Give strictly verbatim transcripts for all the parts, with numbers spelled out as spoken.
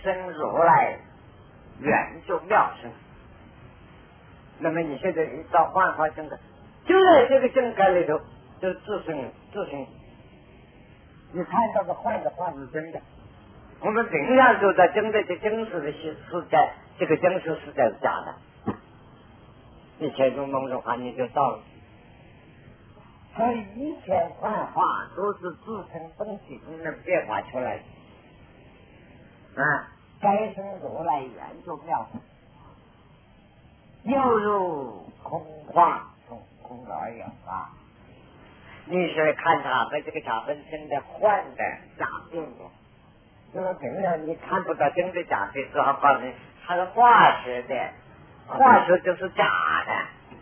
生如来圆就妙生。那么你现在一到幻化境界，就在这个境界里头就自生自生。你看到的幻的话是真的，我们平常就在真的这真实的是是在这个真实是在假的，一切中梦中话你就到了。所以一切幻化都是自身本体中能变化出来的啊！该生如来圆就妙，又如空化，从空而有啊！你是看它和这个假本身的幻的假变的，因为平常你看不到真的假变，只好告诉你它是化学的，化学就是假的，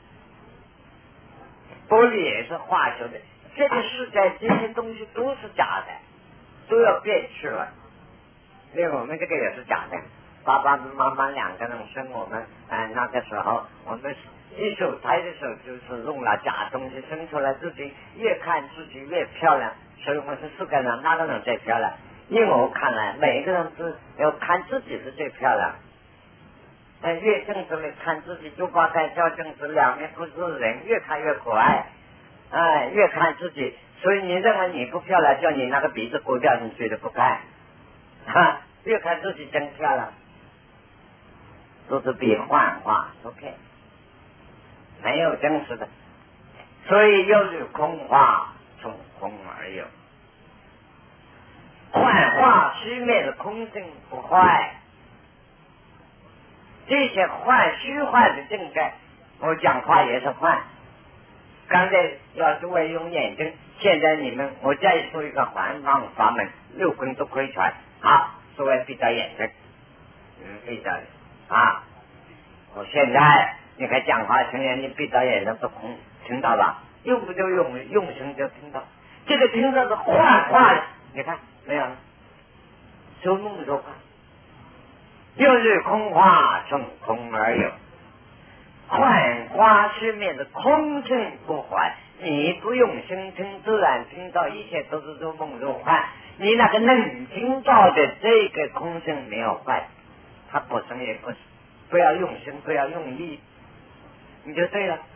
玻璃也是化学的。这个世界这些东西都是假的，都要变去了。因为我们这个也是假的，爸爸妈妈两个人生我们，呃，那个时候我们一手胎的时候就是用了假东西生出来，自己越看自己越漂亮，所以我们是四个人，哪个人最漂亮？因我看来，每个人是要看自己是最漂亮。呃，越正直的看自己，就把在较正直，两面不是人，越看越可爱。哎，越看自己，所以你认为你不漂亮，叫你那个鼻子割掉，你觉得不看？哈，越看自己真漂亮，都是比幻化 ，OK， 没有真实的，所以又是空化，从空而有，幻化虚灭的空性不坏，这些幻虚幻的境界，我讲话也是幻。刚才要诸位用眼睛，现在你们我再说一个环方法门，六根都亏全啊！诸位闭着眼睛，嗯，闭着啊！我现在你看讲话声音，你闭着眼睛都空，听到了？用不就用用声就听到，这个听到是幻化的，你看没有？说梦说话，又是空化，从空而有。幻化虚灭的空性不坏，你不用心听，自然听到一切都是做梦做幻。你那个能听到的这个空性没有坏，它不生也不是，不要用心，不要用力，你就对了。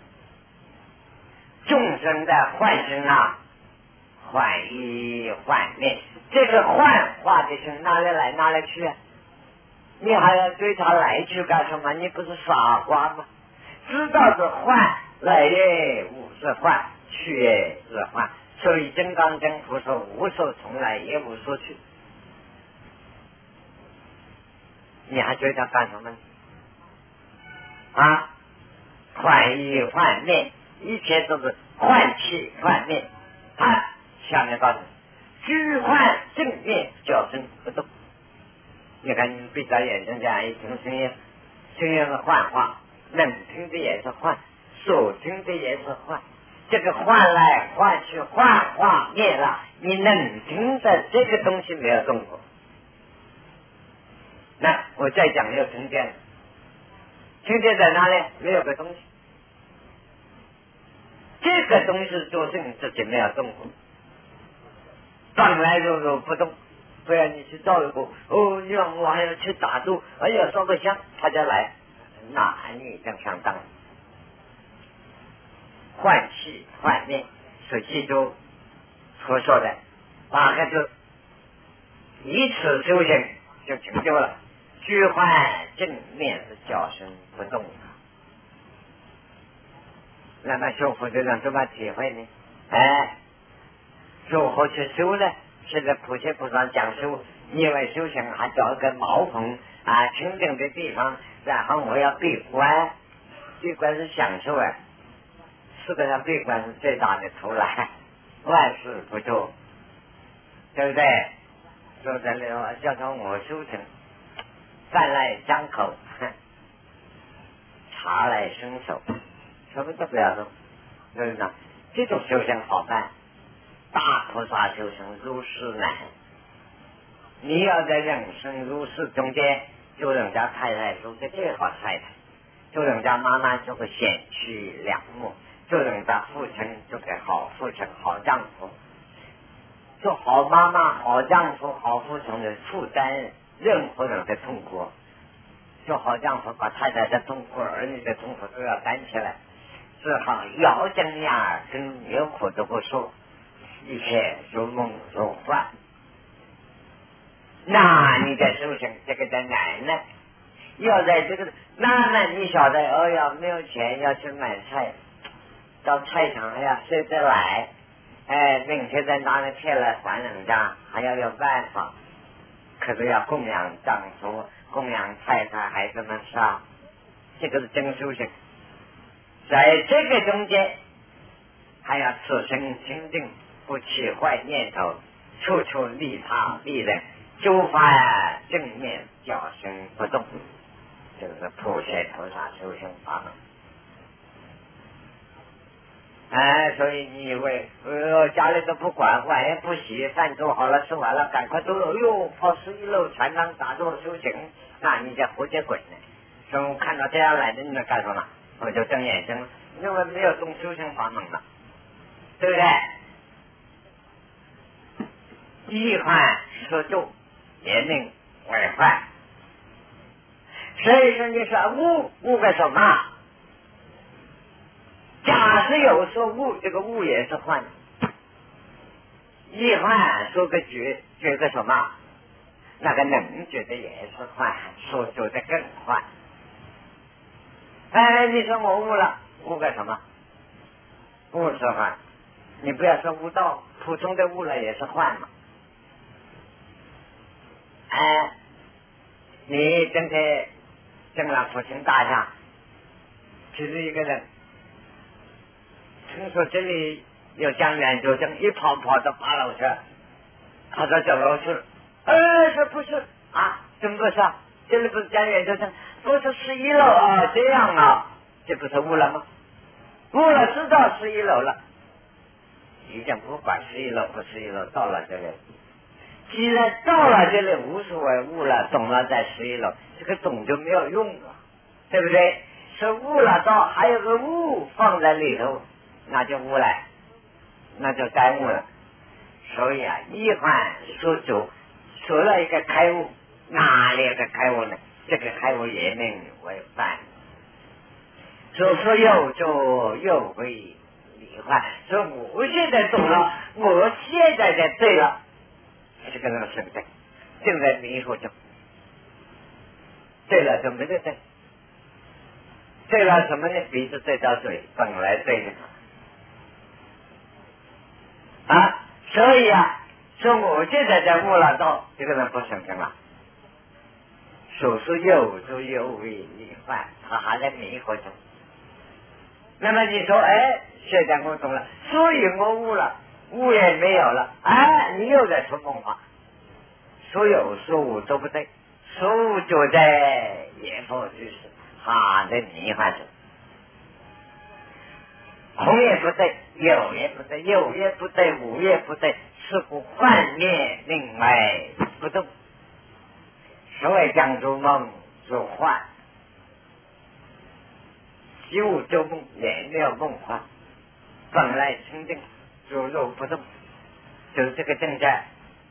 众生的幻身啊，幻一幻灭，这个幻化的是哪里来哪里去啊？你还要对他来去干什么？你不是傻瓜吗？知道是幻，来也无是幻，去也是幻。所以金刚经不是无所从来，也无所去。你还对他干什么？啊，幻一幻灭，一切都是幻起幻灭。啊，下面告诉你，虚幻正灭，叫声不动。你看，你闭着眼睛这样一听声音，声音是幻化，能听的也是幻，所听的也是幻。这个幻来幻去，幻化灭了，你能听的这个东西没有动过。那我再讲又听见，听见在哪里？没有个东西，这个东西就是你自己没有动过，当来如如不动。不然你去照一个哦，你让我还要去打坐，哎呀烧个香，他就来，那你正相当幻气幻灭，所以记住所说的八个字，以此修行就成就了虚幻正面是叫声不动。那么修佛的人怎么体会呢？哎，如何去修呢？现在普贤菩萨讲修，因为修行还找一个茅棚啊，清净的地方，然后我要闭关，闭关是享受啊。事实上，闭关是最大的偷懒，万事不做，对不对？说的了，叫做我修行，饭来张口，茶来伸手，什么都不要做，对不对？这种修行好办。大菩萨修行入世难，你要在人生入世中间，做人家太太做个最好太太，做人家妈妈做个贤妻良母，做人家父亲做个好父亲好丈夫，做好妈妈好丈夫好父亲的负担任何人的痛苦，就好像说把太太的痛苦、儿女的痛苦都要担起来，只好咬紧牙根，有苦都不说，一切如梦如幻。那你的修行这个的难呢？要在这个那那你晓得哦呀，没有钱要去买菜，到菜场还要睡得来，哎，明天再拿了钱来还人家，还要有办法。可是要供养丈夫，供养太太，孩子们杀，这个是真修行。在这个中间，还要此生清净，不起坏念头，处处利他利人，诸法正面，教生不动。这个是普贤菩萨修行法门。哎，所以你以为呃家里都不管，碗也不洗，饭做好了吃完了，赶快都有哟，跑十一楼全当打坐修行，那你在胡结鬼呢？所以我看到这样来的，你们干什么？我就睁眼睛了，因为没有动修行法门了，对不对？一患说住，言命为患。所以说你说悟悟个什么？假使有说悟，这个悟也是幻。一幻说个觉，觉个什么？那个能觉的也是幻，说觉的更幻。哎，你说我悟了，悟个什么？悟是幻。你不要说悟道，普通的悟了也是幻嘛。哎，你今天进了福清大厦，其实一个人听说这里有江源就正一跑跑到八楼去，跑到九楼去了。哎，这不是啊？怎么不是啊？这里不是江源就正，不是十一楼啊？这样啊？这不是悟了吗？悟了，知道十一楼了，已经不管十一楼不十一楼，到了这里。既然到了这里无所谓，悟了懂了在十一楼，这个懂就没有用了，对不对？是悟了到还有个悟放在里头，那就悟了，那就该悟了。所以啊，一幻说主除了一个开悟，哪里有个开悟呢？这个开悟也命为犯，所说又做又为理幻。所以我现在懂了，我现在才对了。这个人是对，正在迷糊中。对了，怎么的对？对了什么呢？鼻子对到嘴，本来对的啊。所以啊，说我现在在悟了道，这个人不生生了。手是又做又为理幻，他还在迷糊中。那么你说，哎，现在我懂了，所以我悟了。悟也没有了，哎，你又在说梦话，所有说无都不对，说无就在也否就是他的迷幻中，空也不对，有也不对，有也不对，无也不对，是故幻灭另外不动。所谓讲做梦做幻，即无做梦也没有梦幻，本来清净。如如不动，就是这个正在。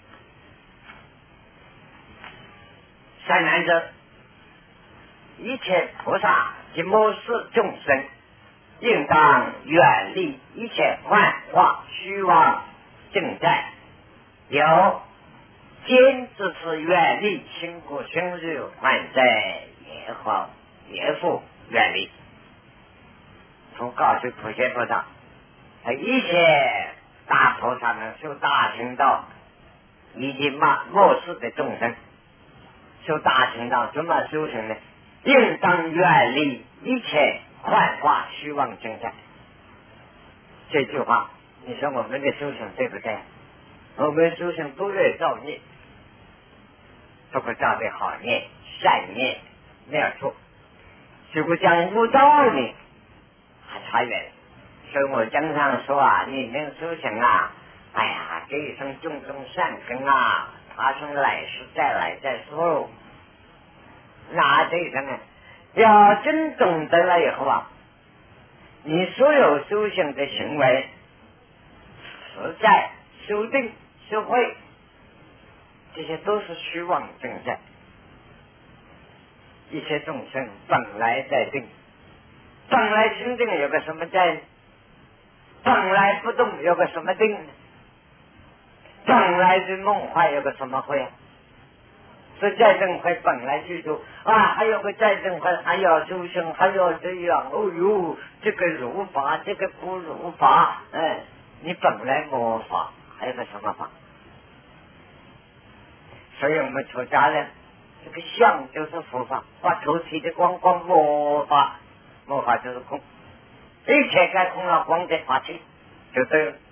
善男者，一切菩萨及摩斯众生，应当远离一切幻化虚妄正在。有坚持是远离亲故生日幻在也好也复远离。从告诉普贤菩萨。一切大菩萨们修大行道，以及末末世的众生修大行道，怎么修行呢？应当远离一切幻化虚妄正在。这句话，你说我们的修行对不对？我们修行都在造孽，不过造的好孽、善孽没有错，如果讲悟道呢，还差远了。所以我经常说啊，你们修行啊，哎呀，这一生种种善根啊，他生来世再来再说。那这一生呢，要真懂得了以后啊，你所有修行的行为，实在、修定、修慧，这些都是虚妄正在。 一切众生本来在定，本来清净有个什么在？本来不动有个什么定？本来是梦幻有个什么会？是在正会本来就就啊，还有个在正会，还要修行，还要这样。哦呦，这个如法，这个不如法。哎，你本来没法，还有个什么法？所以我们出家人，这个相就是佛法，把头剃的光光没法，没法就是空，一切该空了，光在法器就对了。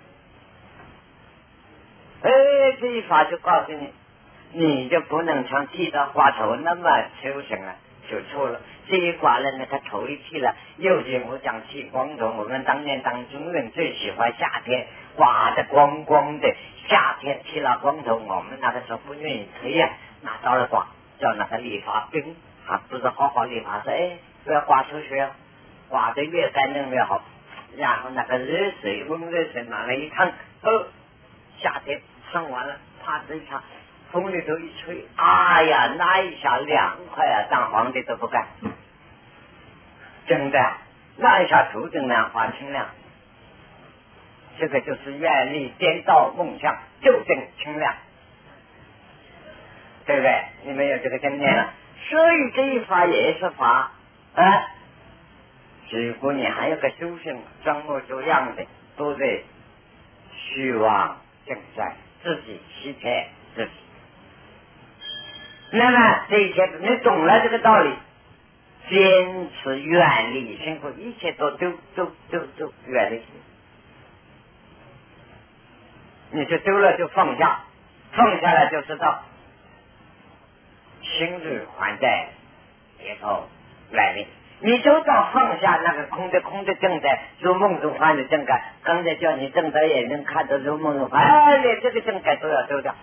哎，这一法就告诉你。你就不能像剃到花头那么修行了，就错了。这一刮了那个头一剃了，有节目讲剃光头，我们当年当中人最喜欢夏天刮得光光的，夏天剃了光头，我们那个时候不愿意推呀，拿到了刮，叫那个理发兵，还不是好好理发说，哎，不要刮出去啊，刮得越干净越好。然后那个热水温热水拿来一烫，哦，夏天烫完了，啪这一擦。风里头一吹，哎呀，那一下凉快啊，当皇帝都不干。真的，那一下头真凉，花清凉。这个就是愿力颠倒梦想，就正清凉，对不对？你们有这个经验了，所以这一法也是法啊。如果你还有个修行，装模作样的，都在虚妄正在，自己欺骗自己。那么这一切你懂了这个道理，坚持远离辛苦，一切都都都都都远离。你就丢了就放下，放下来就知道心日还在以后远离。你就到放下那个空的空的正在，如梦如幻的正感。刚才叫你睁着眼睛看着如梦如幻，哎，连这个正感都要丢掉，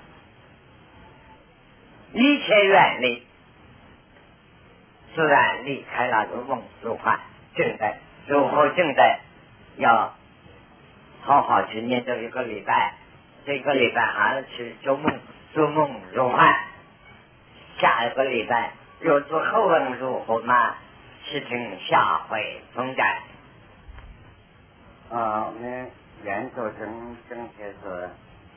一切远离。自然离开了如梦如幻正在，如何正在？要好好去念这一个礼拜，这个礼拜还是去做梦，做梦如幻。下一个礼拜又做后文如何嘛？去听下回分解。 啊，我们袁作成正解是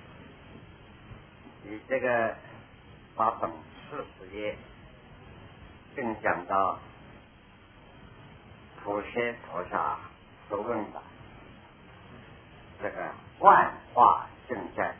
以这个八本四十页。并讲到普贤菩萨所问的这个幻化正在。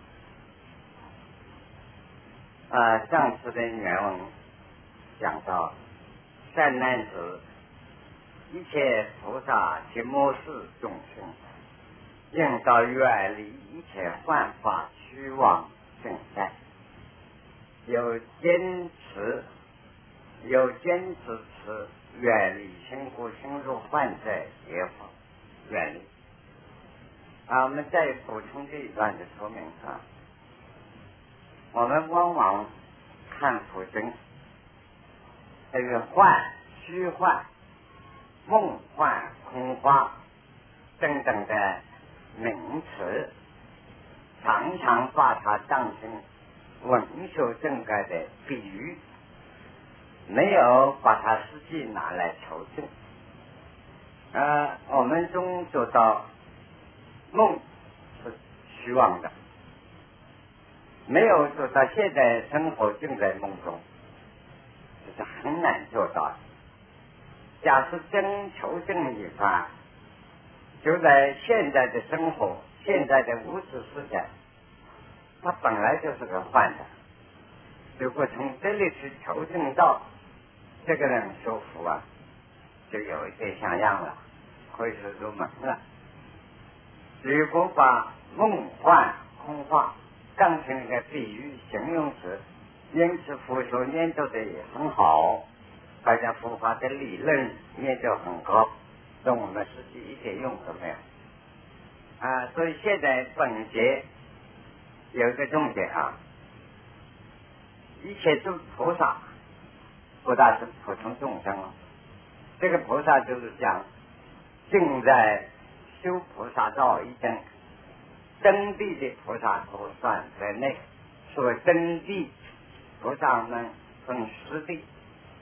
呃，上次的原文讲到善男子，一切菩萨及末世众生，应当远离一切幻化虚妄正在，有坚持。有坚持持远离辛苦心入幻在也好远离。啊，我们再补充这一段的说明啊，我们往往看普经这个幻、虚幻、梦幻、空花等等的名词，常常把它当成文学正改的比喻，没有把它实际拿来求证。呃，我们中说到梦是虚妄的，没有说到现在生活正在梦中，这是很难做到的。假设真求证一番，就在现在的生活，现在的物质世界，它本来就是个幻的。如果从这里去求证到这个人说服啊，就有一点像样了，可以说入门了。如果把梦幻空话当成一个比喻形容词，因此佛学研究的也很好，大家佛法的理论研究很高，但我们实际一点用都没有啊。所以现在本节有一个重点啊，一切诸菩萨不大是普通众生了，这个菩萨就是讲正在修菩萨道已经登地的菩萨都算在内。所谓登地菩萨们分十地，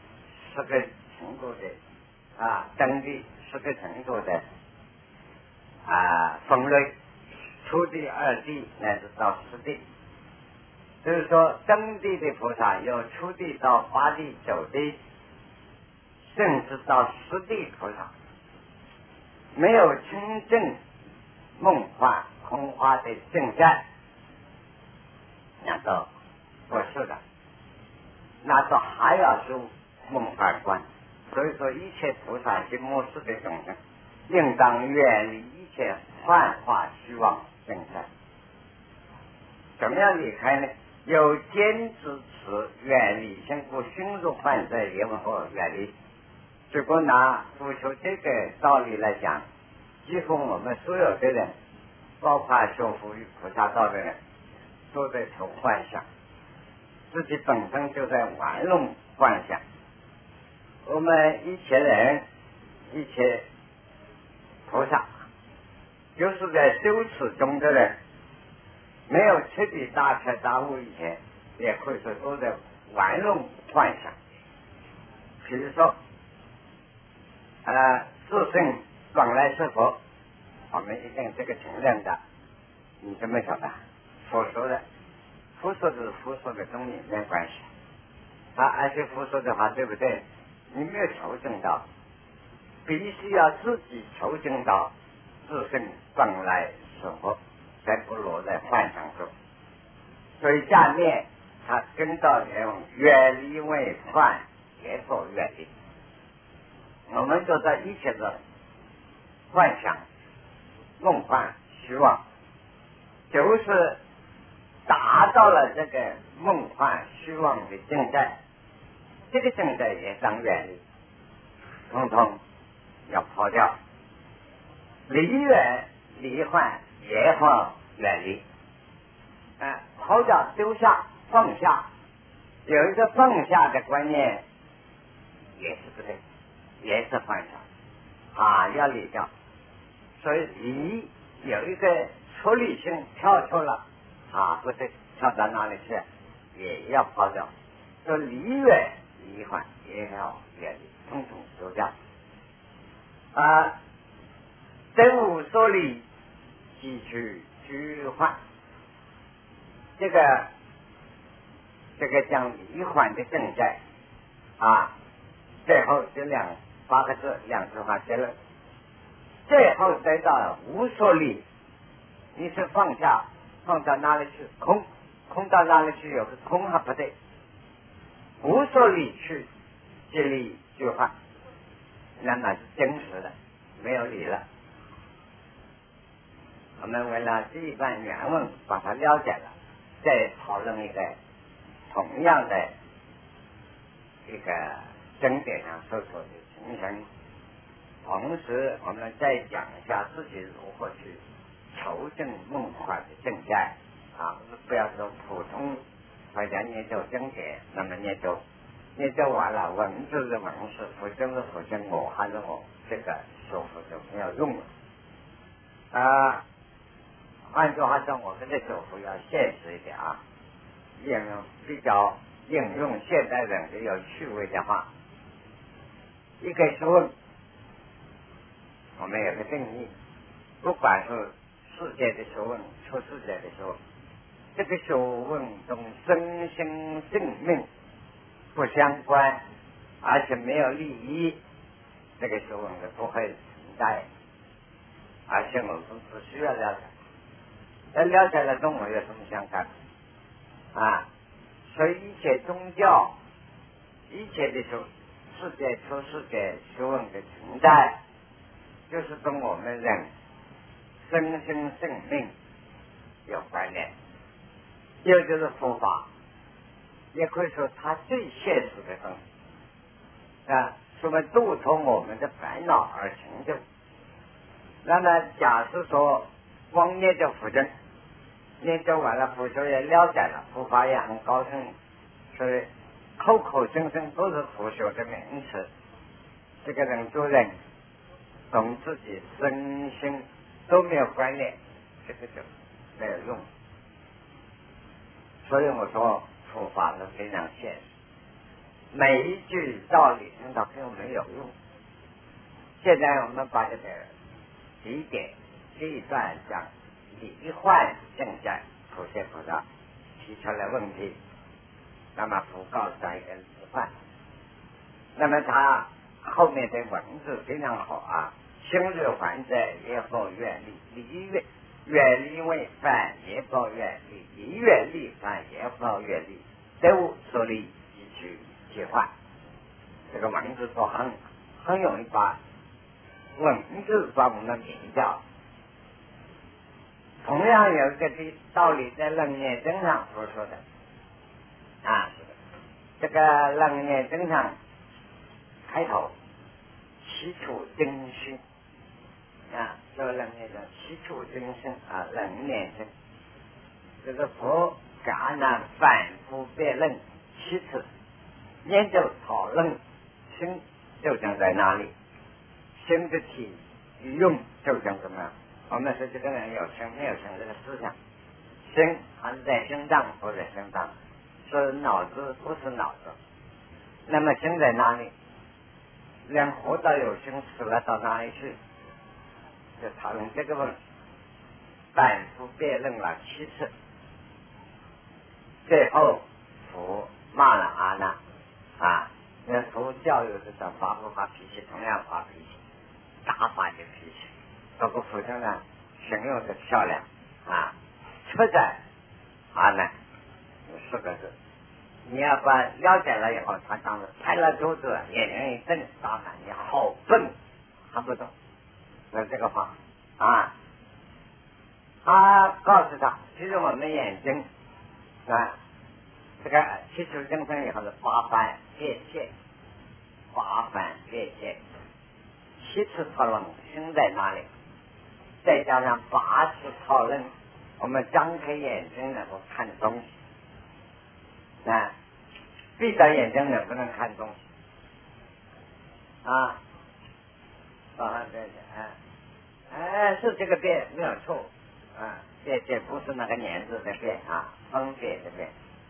十个程度的啊等地，十个程度的啊分类，初地、二地乃至到十地。就是说，登地的菩萨有初地到八地、九地，甚至到十地菩萨，没有真正梦幻空花的正在，那都不是的，那都还要是梦幻观。所以说，一切菩萨及末世的众生，应当远离一切幻化虚妄正在。怎么样离开呢？有坚持此远离生故熏入幻在也往后远离。如果拿不求这个道理来讲，几乎我们所有的人，包括修福于菩萨道的人，都在求幻想，自己本身就在玩弄幻想。我们一切人，一切菩萨，就是在修持中的人，没有彻底大彻大悟以前，也可以说都在玩弄幻想。比如说，呃，自身本来是佛，我们一定这个承认的。你怎么晓得？佛说的，佛说的是佛说的跟你没关系。他而且佛说的话对不对？你没有求证到，必须要自己求证到自身本来是佛，才不落在幻想中。所以下面他跟到用远离为幻，也做远离。我们就在一切的幻想、梦幻、虚妄，就是达到了这个梦幻虚妄的境界。这个境界也当远离，统统要抛掉。离远离幻也好远离，啊，抛掉丢下放下，有一个放下的观念也是不对，也是幻想啊，要离掉。所以离有一个出离性跳出了啊，不对，跳到哪里去也要抛掉。说离远离幻也要远离，统统丢掉啊。真无所离，即去虚幻。这个这个讲离幻的正在啊，最后这两八个字两句话结论，最后得到无所离。你是放下，放到哪里去？空，空到哪里去？有个空还不对，无所离去，即离虚幻，那么是真实的，没有理了。我们为了这一段原文把它了解了，再讨论一个同样的一个经典上所说的情形，同时我们再讲一下自己如何去求证梦幻的正在啊，不要说普通好像研究经典，那么研究研究完了，文字是文字，佛经是佛经，我还是我，这个说服就没有用了啊。换句话说，我们的手幅要现实一点啊，应用比较应用现代人的有趣味的话。一个学问，我们有个定义，不管是世界的学问，出世界的学问，这个学问中身心性命不相关，而且没有利益，这个学问是不会存在。而且我们只需要了解。要了解了跟我有什么相干啊？所以一切宗教，一切的出世界出世界学问的存在，就是跟我们人生生性命有关联。也就是佛法，也可以说它最现实的东西啊，是为度脱我们的烦恼而成就。那么假设说光念着佛经，研究完了，佛学也了解了，佛法也很高兴，所以口口声声都是佛学的名词。这个人做人同自己身心都没有关联，这个就没有用。所以我说佛法是非常现实每一句道理听到跟我们有用。现在我们把这个第一点这一段讲罹患正在普贤菩萨提出了问题，那么佛告诉他一个罹患，那么他后面的文字非常好啊，心日还者业报愿力，离愿愿力为犯业报愿力，离愿力犯业报愿力，都所立即去替换。这个文字都很很容易把文字把我们比较。同样有一个道理在楞严经上所说的啊，这个楞严经上开头起处真心啊，这个楞严的起处真心啊，楞严经这个佛感难反复辩论其次研究讨论心究竟在哪里，心的体与用究竟怎么样？我们说这个人有心没有心这个思想，心还是在心脏不在心脏，是脑子不是脑子。那么心在哪里？人活到有心，死了到哪里去？就讨论这个问题，反复辩论了七次，最后佛骂了阿难啊，那佛教育是讲发不发脾气，同样发脾气，大发的脾气。这个佛教呢，形容的漂亮啊，车载阿难四个字，你要把了解了以后，他当时拍了桌子，眼睛一瞪，大喊你好笨，还不懂，那这个话啊，他告诉他，其实我们眼睛啊，这个七处真身以后是八番界限，八番界限，七次讨论心在哪里？再加上八次讨论，我们张开眼睛能够看东西，啊，闭着眼睛能不能看东西？啊，啊对对，哎，哎是这个变没有错，啊，这这不是那个年字的变啊，分别的变。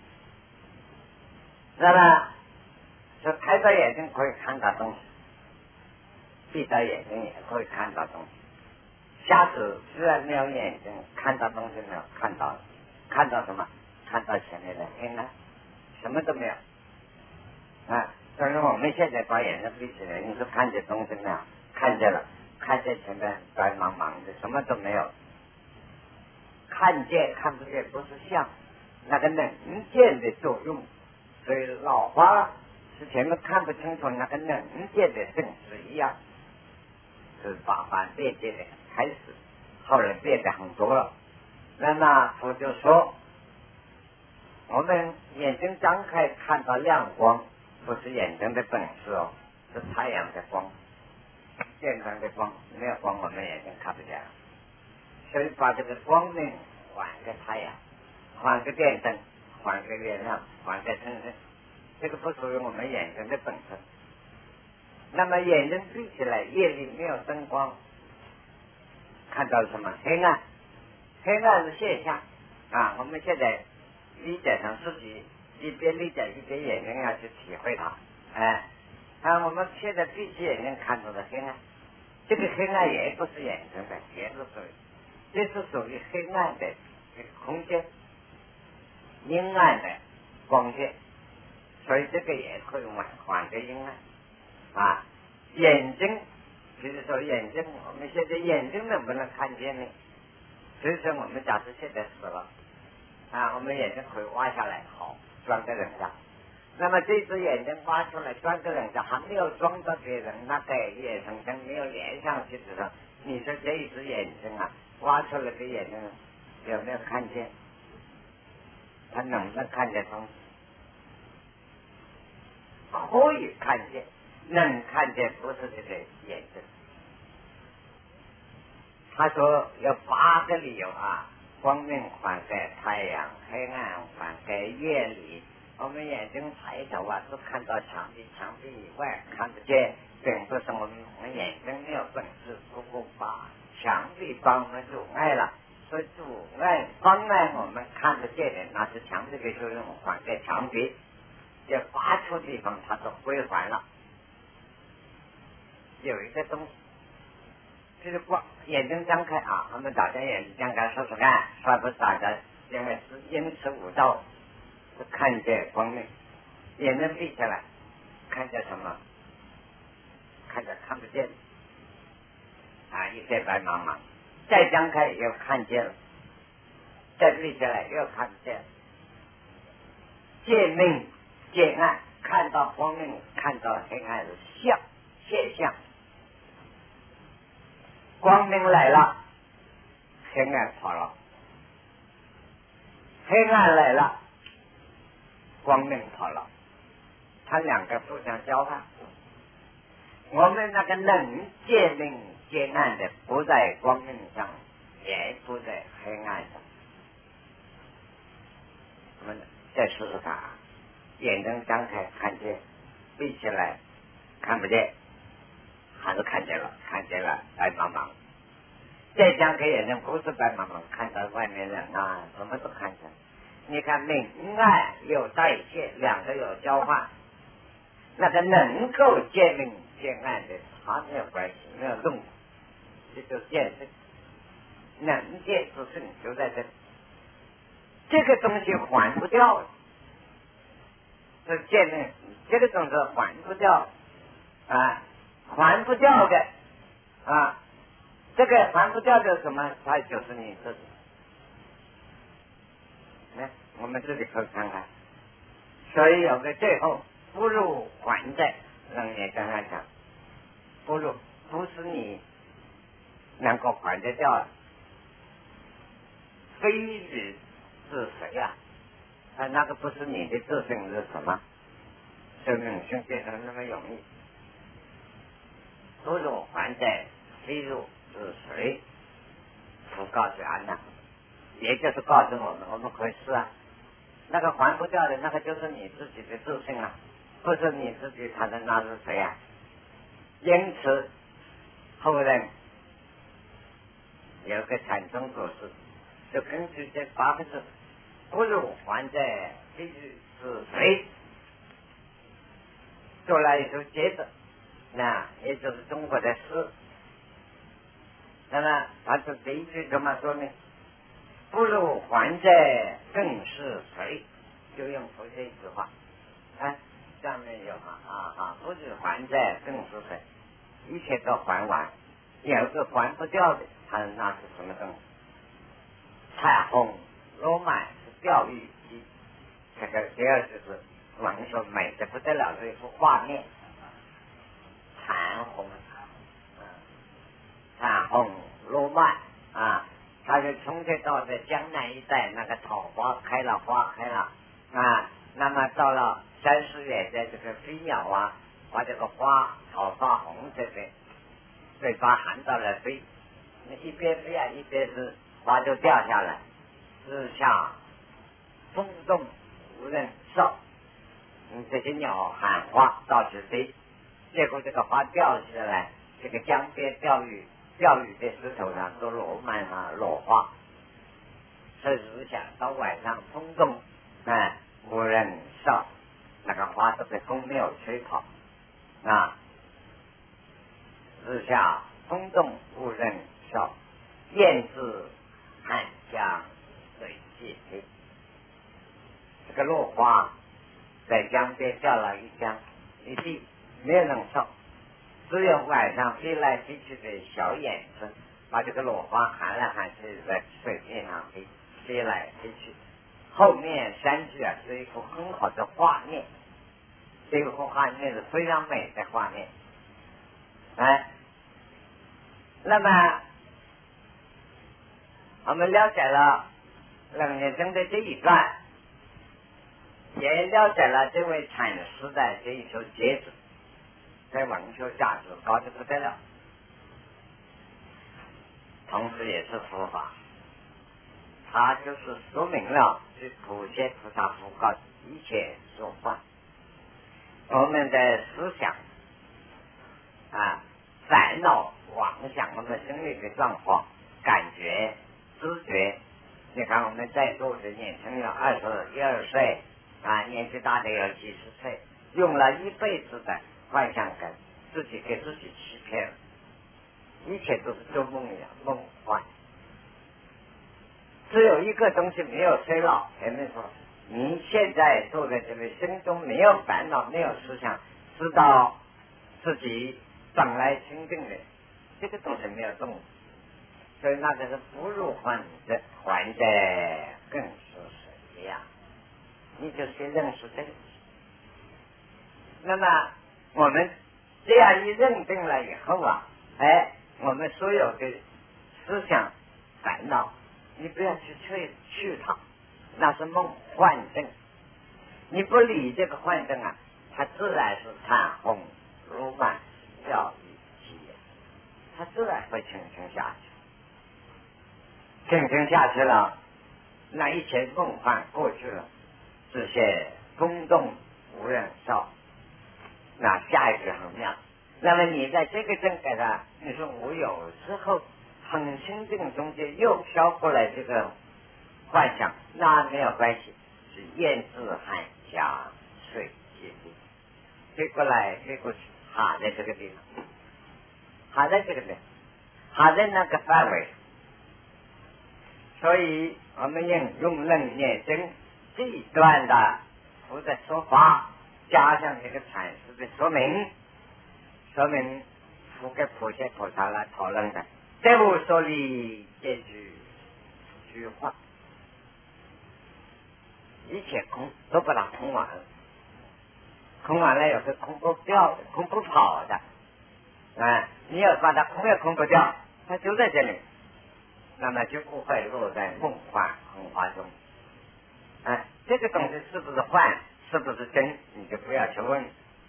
那么，是开着眼睛可以看到东西，闭着眼睛也可以看到东西。瞎子虽然没有眼睛，看到东西没有看到，看到什么？看到前面的黑暗，什么都没有。啊，但是我们现在把眼睛闭起来，你说看见东西没有？看见了，看见前面白茫茫的，什么都没有。看见看不见不是相，那个能见的作用。所以老花是前面看不清楚，那个能见的正是一样，是八番辩解的开始，后来变得很多了。那么我就说，我们眼睛张开看到亮光，不是眼睛的本事哦，是太阳的光，电灯的光，没有光我们眼睛看不见。所以把这个光明还给太阳，还给电灯，还给月亮，还给晨晨，这个不属于我们眼睛的本身。那么眼睛闭起来，夜里没有灯光，看到什么？黑暗，黑暗是现象啊！我们现在理解上自己一边理解一边眼睛要去体会它，哎，啊，我们现在闭起眼睛看到的黑暗，这个黑暗也不是眼睛的，也是属于，这是属于黑暗的这个空间，阴暗的光线，所以这个也可以缓缓个阴暗。啊，眼睛，比如说眼睛，我们现在眼睛能不能看见呢？所以说我们假设现在死了，啊，我们眼睛可以挖下来，好装个人家。那么这只眼睛挖出来装个人家，还没有装到别人那个眼神睛没有连上去的时候，你说这一只眼睛啊，挖出来的眼睛有没有看见？他能不能看见东西？可以看见。能看见不是这个眼睛。他说有八个理由啊，光明还给太阳，黑暗还给夜里。我们眼睛抬头啊，都看到墙壁，墙壁以外看不见，并不是我们我们眼睛没有本事，不过把墙壁帮我们阻碍了，所以阻碍妨碍我们看得见的，那是墙壁的作用，还给墙壁。 也发出地方它都归还了。有一个东西，就是光眼睛张开啊，我们大家眼睛张开说说看，说不大家因为是因此悟道，看见光明，眼睛闭起来，看见什么？看见看不见啊，一片白茫茫。再张开又看见了，再闭起来又看不见。见明见暗，看到光明，看到黑暗的相现象。光明来了，黑暗跑了；黑暗来了，光明跑了。它两个互相交换。我们那个能见明见暗的，不在光明上，也不在黑暗上。我们再试试看啊，眼睛张开看见，闭起来看不见，还是看见了，看见了，白茫茫。再张开眼睛不是白茫茫，看到外面人啊，什么都看见。你看明暗有代谢，两个有交换。那个能够见明见暗的，它没有关系，没有动，这就见证。能见之圣就在这里。这个东西还不掉，是见明，这个东西还不掉啊，还不掉的啊，这个还不掉的什么？它就是你自己。来，我们自己可以看看。所以有个最后不入还债，让你刚刚讲，不入不是你能够还得掉的，非你是谁呀？啊，那个不是你的自性是什么？生命性变成那么容易？不入还债，非入是谁？不告诉安娜，也就是告诉我们，我们可以试啊。那个还不掉的，那个就是你自己的自性啊，不是你自己产生，那是谁啊？因此，后人有个产生故事，就根据这八个字，不入还债，非是谁？做了一首节子，那也就是中国的诗。那么，他是第一句怎么说呢？不入还债更是谁？就用出这一句话。看下面有啊啊啊！不入还债更是谁？一切都还完，有个还不掉的，他那是什么东西？彩虹罗曼是钓鱼机，这个第二就是王说美的不得了的一幅画面，彩虹，彩虹罗曼啊。他就从这到这江南一带，那个桃花开了，花开了啊。那么到了三四月的这个飞鸟啊，把这个花草发红这边，嘴巴含到了飞，那一边飞啊，一边是花就掉下来，日下风动无人扫。嗯，这些鸟喊花到处飞，结果这个花掉下来，这个江边钓鱼。钓鱼的石头上都落满了落花，是日下到晚上风动，啊，无人扫，那个花都被风没有吹跑，啊，日下风动无人扫，燕子汉江水际飞，这个落花在江边掉了一江一地，没有人扫。只有晚上飞来飞去的小燕子，把这个落花含来含去，在水面上飞飞来飞去。后面山区啊是一幅很好的画面，这幅画面是非常美的画面。哎，那么我们了解了冷年中的这一段，也了解了这位禅师的这一首节子。在文学价值高的不得了，同时也是佛法，它就是说明了是普贤菩萨佛告一切所观。我们的思想啊、烦恼、妄想，我们心理的状况、感觉、知觉，你看我们在座的年轻人二十一二岁啊，年纪大的有几十岁，用了一辈子的幻想感，自己给自己欺骗了，一切都是做梦一样，梦幻。只有一个东西没有衰老，前面说你现在坐在这里，心中没有烦恼，没有思想，知道自己本来清净的，这个东西没有动，所以那个是不入幻的，幻的更是谁呀？你就先认识这个。那么我们这样一认定了以后啊，哎，我们所有的思想烦恼，你不要去去去它，那是梦幻症。你不理这个幻症啊，它自然是产红如满笑语气，它自然会沉沉下去，沉沉下去了，那一切梦幻过去了，这些风动无人烧。那下一句很妙，那么你在这个境界上，你说我有时候很清净中间又飘过来这个幻想，那没有关系，是燕自寒加水接地，飞过来飞过去，哈在这个地方，哈在这个地方，哈在那个范围，所以我们用用楞念经这一段的佛的说法，加上这个阐释的说明，说明佛给普贤菩萨来讨论的，再无所理这句句话，一切空都把它空完了，空完了有时空不掉的，空不跑的，啊，你要把它空也空不掉，它就在这里，那么就不会落在梦幻空花中。啊，这个东西是不是幻，是不是真，你就不要去问。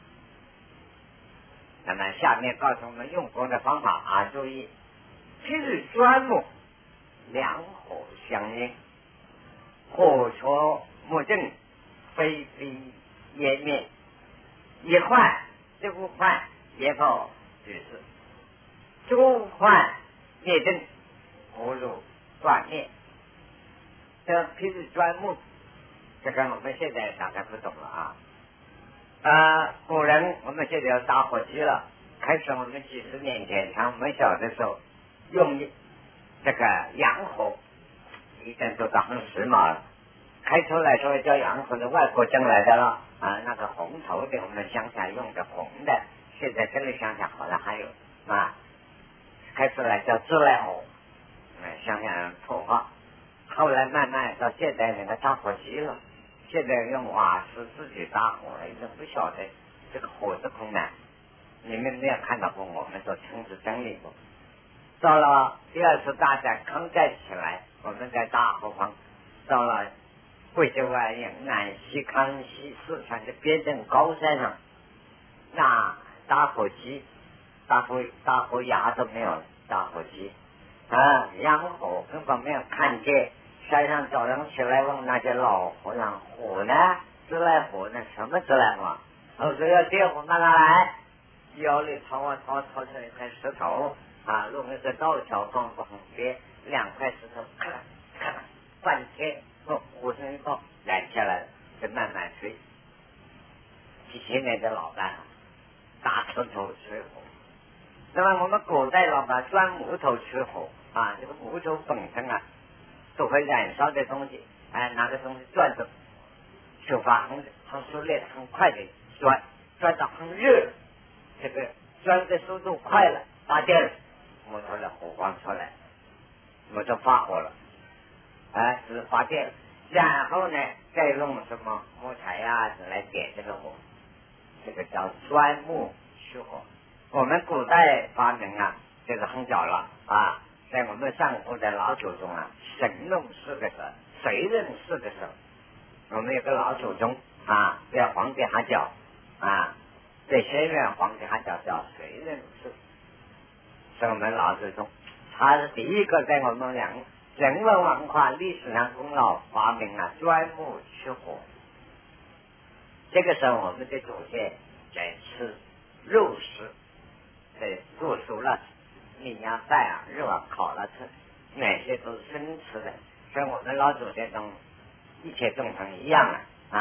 那么下面告诉我们用功的方法啊，注意，譬如钻木，两火相应，火灼木正，非非湮灭，一幻这不幻也否只是诸幻灭正，不如断灭。这譬如钻木，这个我们现在大概不懂了啊。呃，古人我们现在有打火机了，开始我们几十年前，像我们小的时候用这个洋火，一阵都很时髦了。开出来说叫洋火的外国挣来的了啊，那个红头的我们乡下用的红的，现在这里乡下好像还有啊，开出来叫自来火，嗯，乡下人破化。后来慢慢到现在那个打火机了，现在用瓦斯自己打火了，已经不晓得这个火的困难。你们没有看到过，我们都亲自经历过。到了第二次大战抗战起来，我们在大后方，到了贵州外沿南西康熙四川的边镇高山上，那打火机、打火打火牙都没有，打火机啊，洋火根本没有看见。山上早上起来问那些老和尚，火呢？自来火呢？什么自来火？我说要点火慢慢来，腰里掏啊掏，掏出来一块石头啊，弄一个道桥放旁边，两块石头咔咔半天，哦，火声一爆，燃起来了，就慢慢吹。几千年的老板大石头吹火，那么我们古代老板钻木头吹火啊，这个木头本身啊都会燃烧的东西，哎，拿个东西转着，手法很很熟练，很快的转，转到很热，这个转的速度快了，发电了，木头的火光出来，木头发火了，哎，是发电了，然后呢，再用什么木材呀、啊、来点这个火，这个叫钻木取火。我们古代发明啊，这个很早了啊。在我们上古的老祖宗啊，神农氏的时候，谁认识的时候，我们有个老祖宗啊，在黄帝哈教啊，在仙院黄帝哈教叫谁认识？是我们老祖宗，他是第一个在我们两人文文化历史上功劳发明了钻木取火。这个时候，我们的祖先在吃肉食，在做熟了。米呀、饭啊、肉啊烤了吃，那些都是生吃的，跟我们老祖先中一切众生一样啊啊！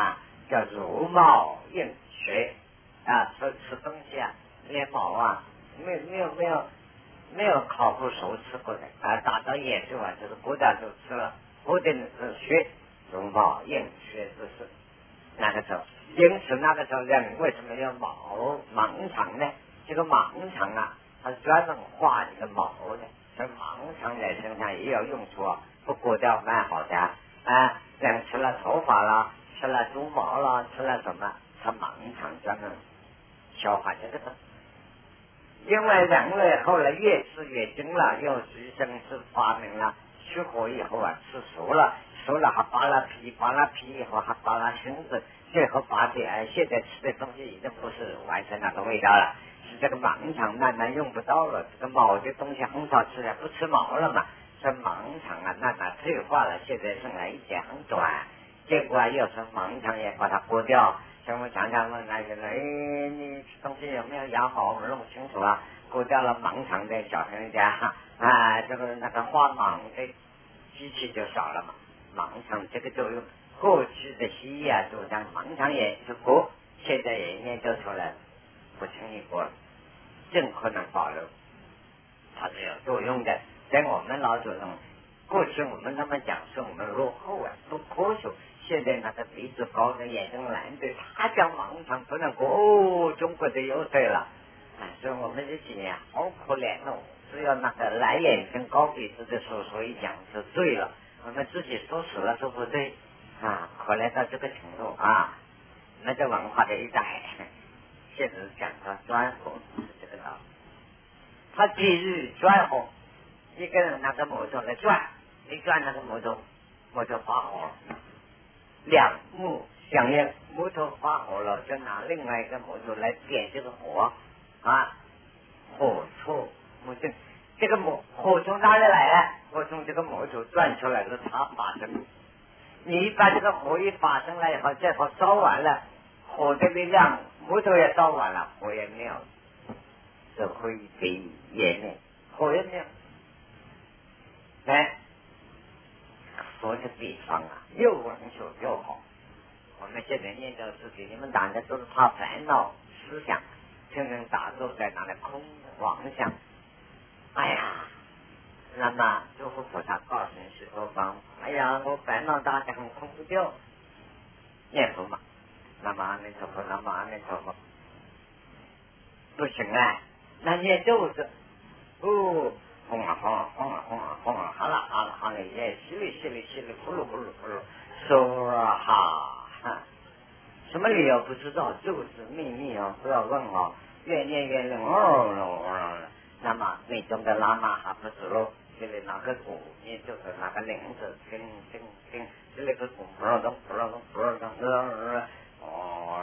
叫茹毛饮血啊，吃吃东西啊，连毛啊，没有没有没有没有烤过熟吃过的啊，打到眼睛啊，就是过掉就吃了，不定是血，茹毛饮血之事。那个时候，因此那个时候人为什么要毛盲肠呢？这个盲肠啊，它专门画这个毛的，所以盲肠在身上也有用处啊，不过掉蛮好的啊。啊，人吃了头发啦，吃了猪毛啦，吃了什么，它盲肠专门消化这个的。因为人类后来越吃越精了，又医生是发明了去火以后啊，吃熟了，熟了还扒了皮，扒了皮以后还扒了芯子，最后发现现在吃的东西已经不是完全那个味道了，是这个盲肠慢慢用不到了，这个毛的东西很少吃了，不吃毛了嘛，这盲肠啊慢慢退化了，现在生来一截很短，结果啊又是盲肠也把它剥掉。像我常常问那些人，哎，你吃东西有没有牙毛？我们弄清楚啊，割掉了盲肠的小朋家啊，这个那个画盲的机器就少了嘛。盲肠这个作用，过去的西医啊，主张盲肠炎就割，现在也研究出来，不轻易割，尽可能保留，它是有作用的。在我们老祖宗，过去我们他们讲是我们落后啊，不科学。现在那个鼻子高的眼睛蓝的，他讲盲肠不能过，中国的优势了。啊，所以我们这几年好可怜哦，只要那个蓝眼睛高鼻子的叔叔一讲就对了，我们自己说死了说不对啊，可怜到这个程度啊。那个文化的一代，现在讲到转红是这个道理。他譬如转红，一个人拿个木头来转，一转那个木头，木头发火。两木相应，木头发火了，就拿另外一个木头来点这个火啊，火出木正。这个木火从哪里来啊？火从这个木头转出来的，它发生。你把这个火一发生了以后，这火烧完了，火的力量，木头也烧完了，火也没有，这灰飞烟灭，火也没有。哎。说这地方啊，又文学又好。我们现在念的事情，你们大家都是怕烦恼思想，天天打坐在那里空妄想。哎呀，那么诸佛菩萨告诉你是多方，哎呀，我烦恼大家很空不掉，念佛嘛，南无阿弥陀佛，南无阿弥陀佛，不行啊，那念咒是，哦。轰啊轰啊轰啊轰啊轰啊，哈啦哈啦哈啦，也稀里稀里稀里，呼噜呼噜呼噜，说哈哈，什么理由不知道，就是秘密哦，不要问哦，越念越灵哦哦。那么内中的喇嘛还不知道，这里那个鼓，也就是那个铃子，叮叮叮，这里个鼓，不让动，不让动，不让动，哦，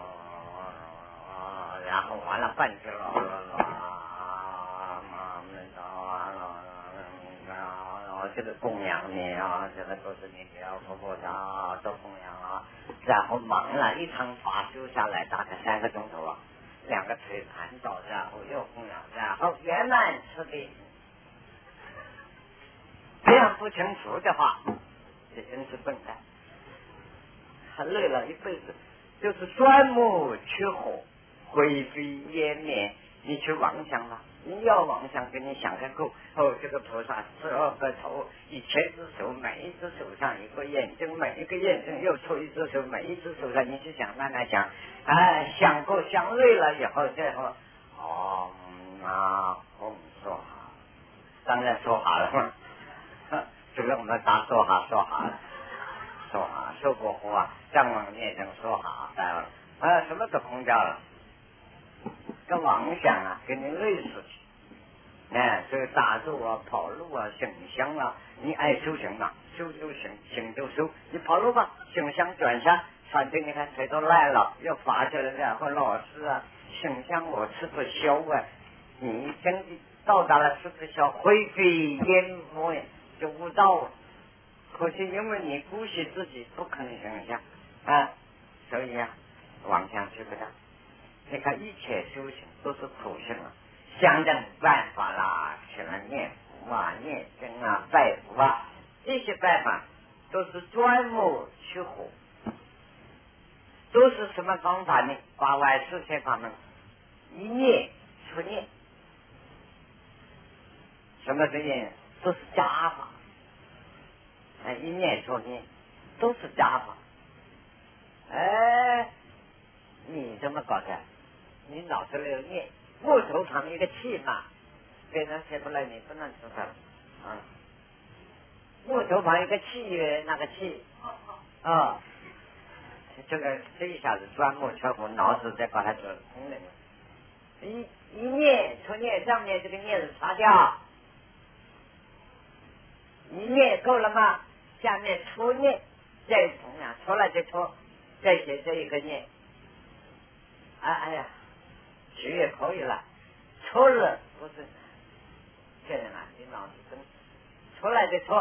然后完了半天了。这个供养你啊，这个都是你不要佛菩萨都供养啊，然后忙了一场法修下来大概三个钟头啊，两个腿盘倒，然后又供养，然后圆满吃的，这样不成熟的话，这真是笨蛋，他累了一辈子，就是钻木取火，灰飞烟灭，你去妄想了。你要妄想给你想个够哦，这个菩萨十二个头，一千只手，每一只手上一个眼睛，每一个眼睛又出一只手，每一只手上你去想，慢慢想，哎，想过想累了以后，最后哦啊，嗡说好，当然说好了，这个我们大说好说好了，说好说过话，张王念成说好，啊，什么都空掉了。这妄想啊，给你累死去！哎，这个打坐啊、跑路啊、行香啊，你爱修行嘛，修就行，行就修。你跑路吧，行香转向，反正你看腿都烂了，又发起来然后老师啊，行香我吃不消啊，你真的到达了吃不消，灰飞烟灭就悟道了。可惜因为你姑息自己不肯行香啊，所以啊，妄想去不到。你看一切修行都是苦行啊，想尽办法啦，去了念佛啊、念经啊、拜佛啊，这些办法都是钻木取火。 都是什么方法呢？法外四千法门，一念出念。什么是念？都是加法。哎，一念出念，都是加法。哎，你怎么搞的？你脑子里有念，木头旁一个气嘛，别人写不来，你不能知道啊。木头旁一个气，那个气啊，这个这一下子钻木取火，脑子再把它做通了。一一念出念，上面这个念子擦掉，一念够了吗？下面出念，再同样出来就出，再写这一个念。哎哎呀，学也可以了，出了不是现在嘛，你脑子跟出来就出，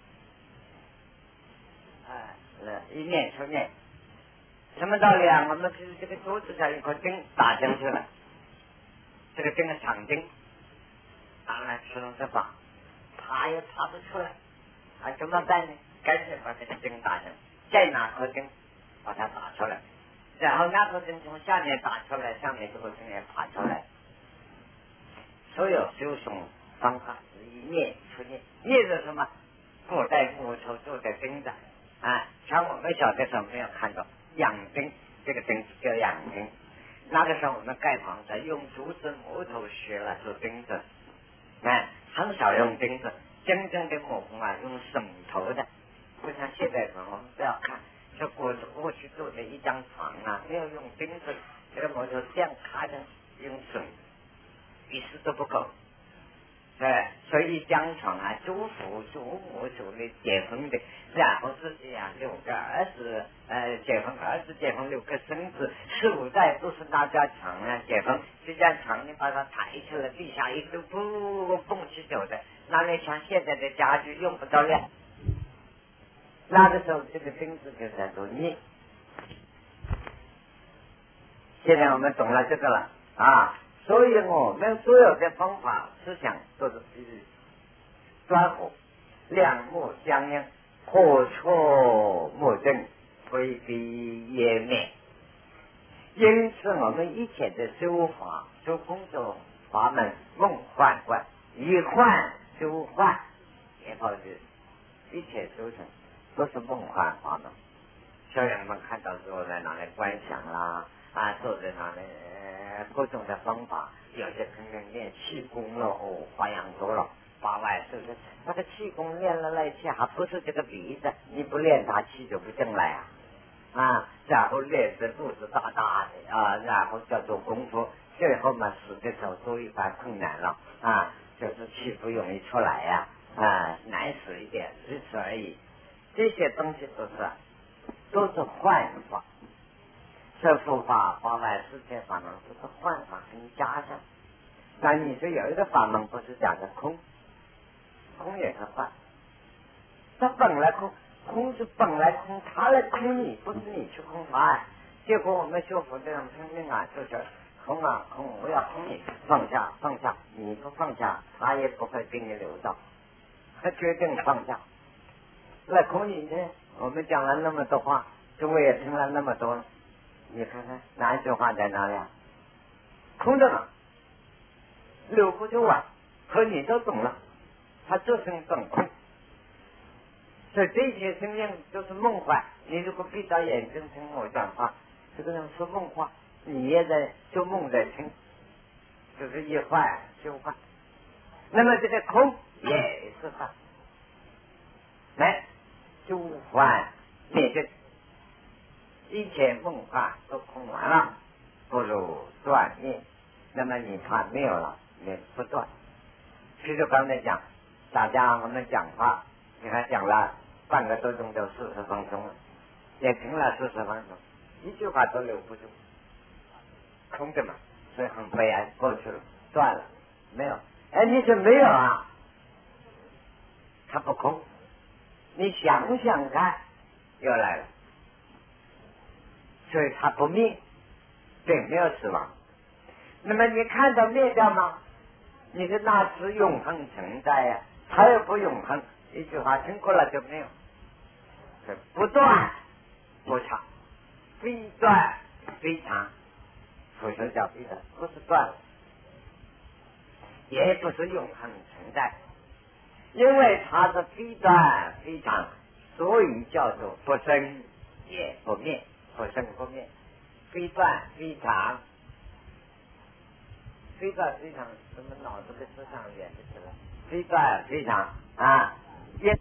哎，一念出念，什么道理啊？我们就是这个桌子上一颗钉打进去了，这个钉是长钉，当然吃龙这法，爬也爬不出来，啊，怎么办呢？干脆把这个钉打进，再拿颗钉把它打出来。然后那颗针从下面打出来，上面这个针也爬出来。所有修行方法是一念出念，念是什么？古代木头做的钉子啊，像我们小的时候没有看到养钉，这个钉子叫养钉。那个时候我们盖房子用竹子木头学了做钉子，啊，很少用钉子，真正的木工啊用榫头的，不像现在我们不要看。这过过去做的一张床啊，没有用钉子，这个木头这样卡着，用榫，一丝都不够。对，所以一张床啊，祖父祖母祖的结婚的，然后自己啊六个儿子，呃结婚儿子结婚六个孙子，四五代都是那张床啊结婚，这张床你把它抬起来，地下一丢，不蹦起走的，哪里像现在的家具用不着了。那个时候这个钉子就在做念，现在我们懂了这个了啊，所以我们所有的方法思想都是专火，两目相应，火错莫正，非必也灭。因此我们一切的修法修工作法门梦幻观，一幻修幻，也保持一切修成都是梦幻法门。所以我们看到坐在那里观想啦，啊，坐在那里、呃、各种的方法，有些可能练气功了，哦，花样多了，法外是不是？那个气功练了那气，还不是这个鼻子，你不练它气就不进来啊。啊，然后练得肚子大大的啊，然后叫做功夫，最后嘛死的时候都一般困难了啊，就是气不容易出来呀、啊，啊，难死一点，如此而已。这些东西都是都是幻法，这佛法法外世界法门都是幻法给你加上。那你说有一个法门不是讲的空，空也是幻，它本来空。空是本来空，他来空你，不是你去空他。结果我们学佛这种生命啊，就是空啊空，我要空你，放下放下，你不放下，他也不会给你留到，他决定放下。来空你呢？我们讲了那么多话，诸位也听了那么多，你看看哪一句话在哪里啊？空着呢，留不住啊，可你都懂了，他这是本空。所以这些声音都是梦幻，你如果闭着眼睛听我讲话，这个人说梦话，你也在做梦在听，就是一幻修幻。那么这个空也是幻，来修幻灭尽，一切梦幻都空完了，不如断灭。那么你看没有了，你不断。譬如刚才讲，大家我们讲话，你看讲了半个多钟头，四十分钟了，也听了四十分钟，一句话都留不住，空的嘛，所以很悲哀，过去了，断了，没有。哎，你说没有啊？它不空，你想想看，又来了，所以它不灭，对，没有死亡。那么你看到灭掉吗？你说那是永恒存在呀、啊，它又不永恒，一句话听过了就没有。不断不长， 非断非常，佛说叫非断，不是断，也不是永恒存在，因为它是非断非常，所以叫做不生也不灭，不生不灭，非断非常，非断非常，什么脑子的思想远的去了，非断非常啊，也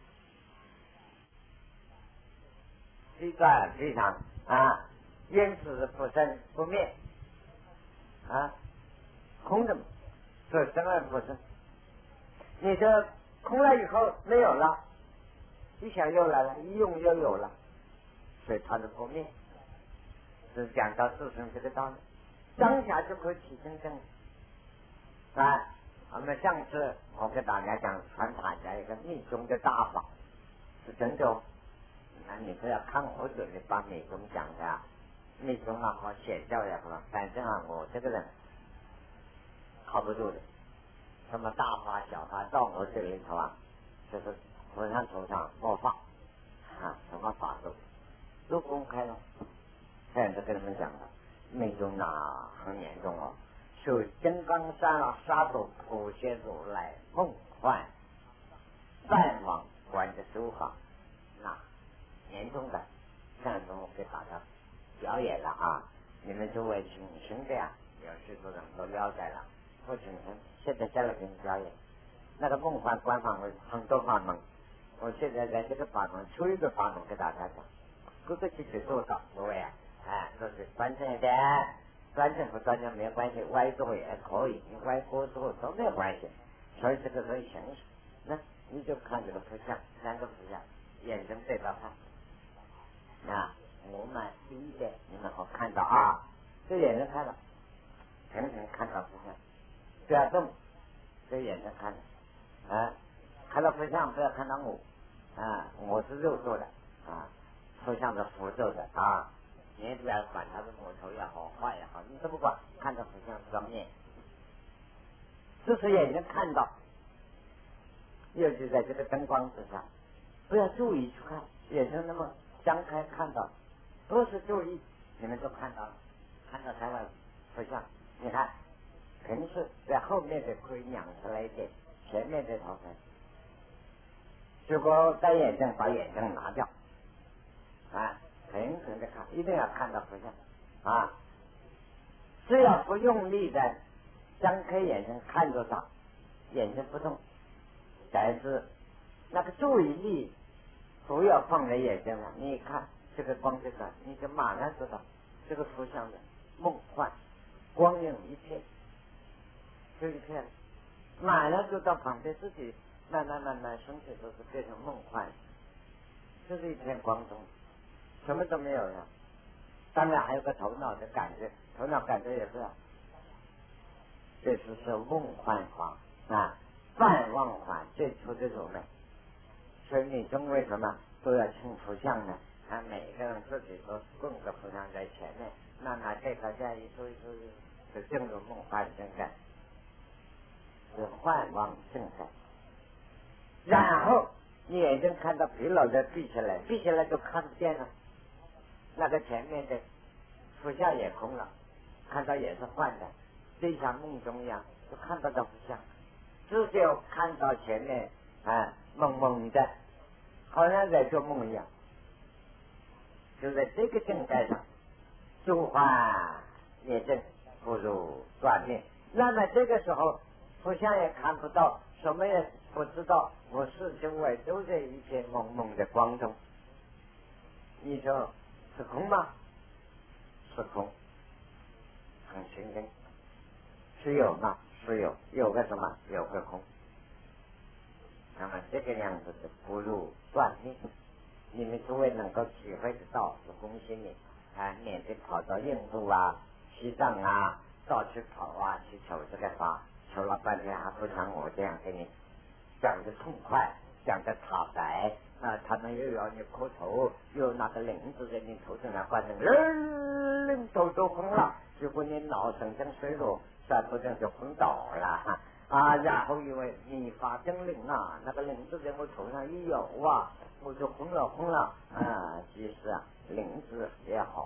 非断非常啊，因此是不生不灭啊，空的嘛，所以生而不生。你这空了以后没有了，一想又来了，一用又有了，所以它是不灭。是讲到自身这个道理，当下就可以起真正啊。我们上次我跟大家讲传大家一个密宗的大法，是真的哦。那你不要看我嘴里把密宗讲的啊，密宗啊好写教也好，反正啊我这个人靠不住的。什么大法小法到我这里头啊，就是和尚头上莫放啊，什么法都都公开了。现在跟他们讲了，密宗啊很严重哦，受金刚山啊沙斗普贤如来梦幻梵网观的手法，那严重的，上次我给大家表演了啊，你们诸位请听的呀，有许多人都了解了。我请听，现在再来给你表演。那个梦幻观法门很多法门，我现在在这个法门出一个法门给大家讲，各个具体做到，各位啊，哎，都是端正一点，端正不端正没有关系，歪坐也可以，你歪锅坐都没有关系，所以这个很形式。那你就看这个佛像，三个佛像，眼睛对着看，啊，我们第一点你们好看到啊，这眼睛看了，平平看到佛像。不要动，这眼睛看啊，看到佛像不要看到我啊，我是肉做的啊，佛像是佛做的啊，你也不要管它是木头也好画也好，你都不管，看到佛像双面，这是眼睛看到，尤其在这个灯光之下，不要注意去看，眼睛那么张开看到，不是注意，你们都看到了，看到台湾佛像，你看。平时在后面的可以仰出来一点，前面的头发。如果戴眼镜，把眼镜拿掉，啊，平时的看，一定要看到佛像啊。只要不用力的张开眼睛看着它，眼睛不动，但是那个注意力不要放在眼睛上。你看这个光这个，你就马上知道这个佛像的梦幻光影一片。这一片，马上就到旁边，自己慢慢慢慢身体都是变成梦幻，就是一片光中，什么都没有了。当然还有个头脑的感觉，头脑感觉也是，这是是梦幻法啊，梵网法最初这种的。所以你中为什么都要请佛像呢？啊，每个人自己都供个佛像在前面，那拿这个这样一说一说，就进入梦幻境界。是幻妄正在，然后你眼睛看到疲劳的闭起来，闭起来就看不见了。那个前面的佛像也空了，看到也是幻的，就像梦中一样，就看不到佛像，只有看到前面啊蒙蒙的，好像在做梦一样。就在这个境界上，诸幻灭正，不如断灭。那么这个时候。佛像也看不到，什么也不知道，我四周围都在一片蒙蒙的光中。你说是空吗？是空，很清净。是有吗？是有，有个什么？有个空。那么这个样子是不入断灭。你们诸位能够体会得到，是恭喜你啊！免得跑到印度啊、西藏啊，到处跑啊，去求这个法。求了半天还不像我这样给你讲的痛快，讲的坦白啊！他们又要你磕头，又拿个铃子在你头上来关成人头都昏了，结果你脑神经衰弱，三不正就昏倒了啊！然后因为你发真灵啊，那个铃子在我头上一有啊，我就昏了昏了啊！其实啊，铃子也好，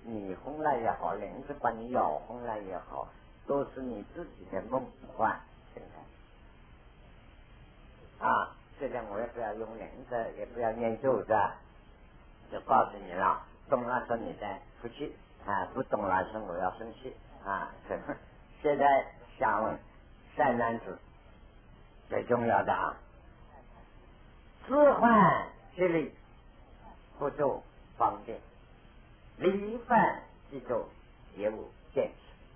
你疯了也好，人是把你咬疯了也好，都是你自己的梦幻。现在啊，现在我也不要用人的，也不要念咒的，就告诉你了，懂了说你在服气啊，不懂了说我要生气啊。现在想问善男子最重要的啊，置换之力不住方便，离犯即住也无见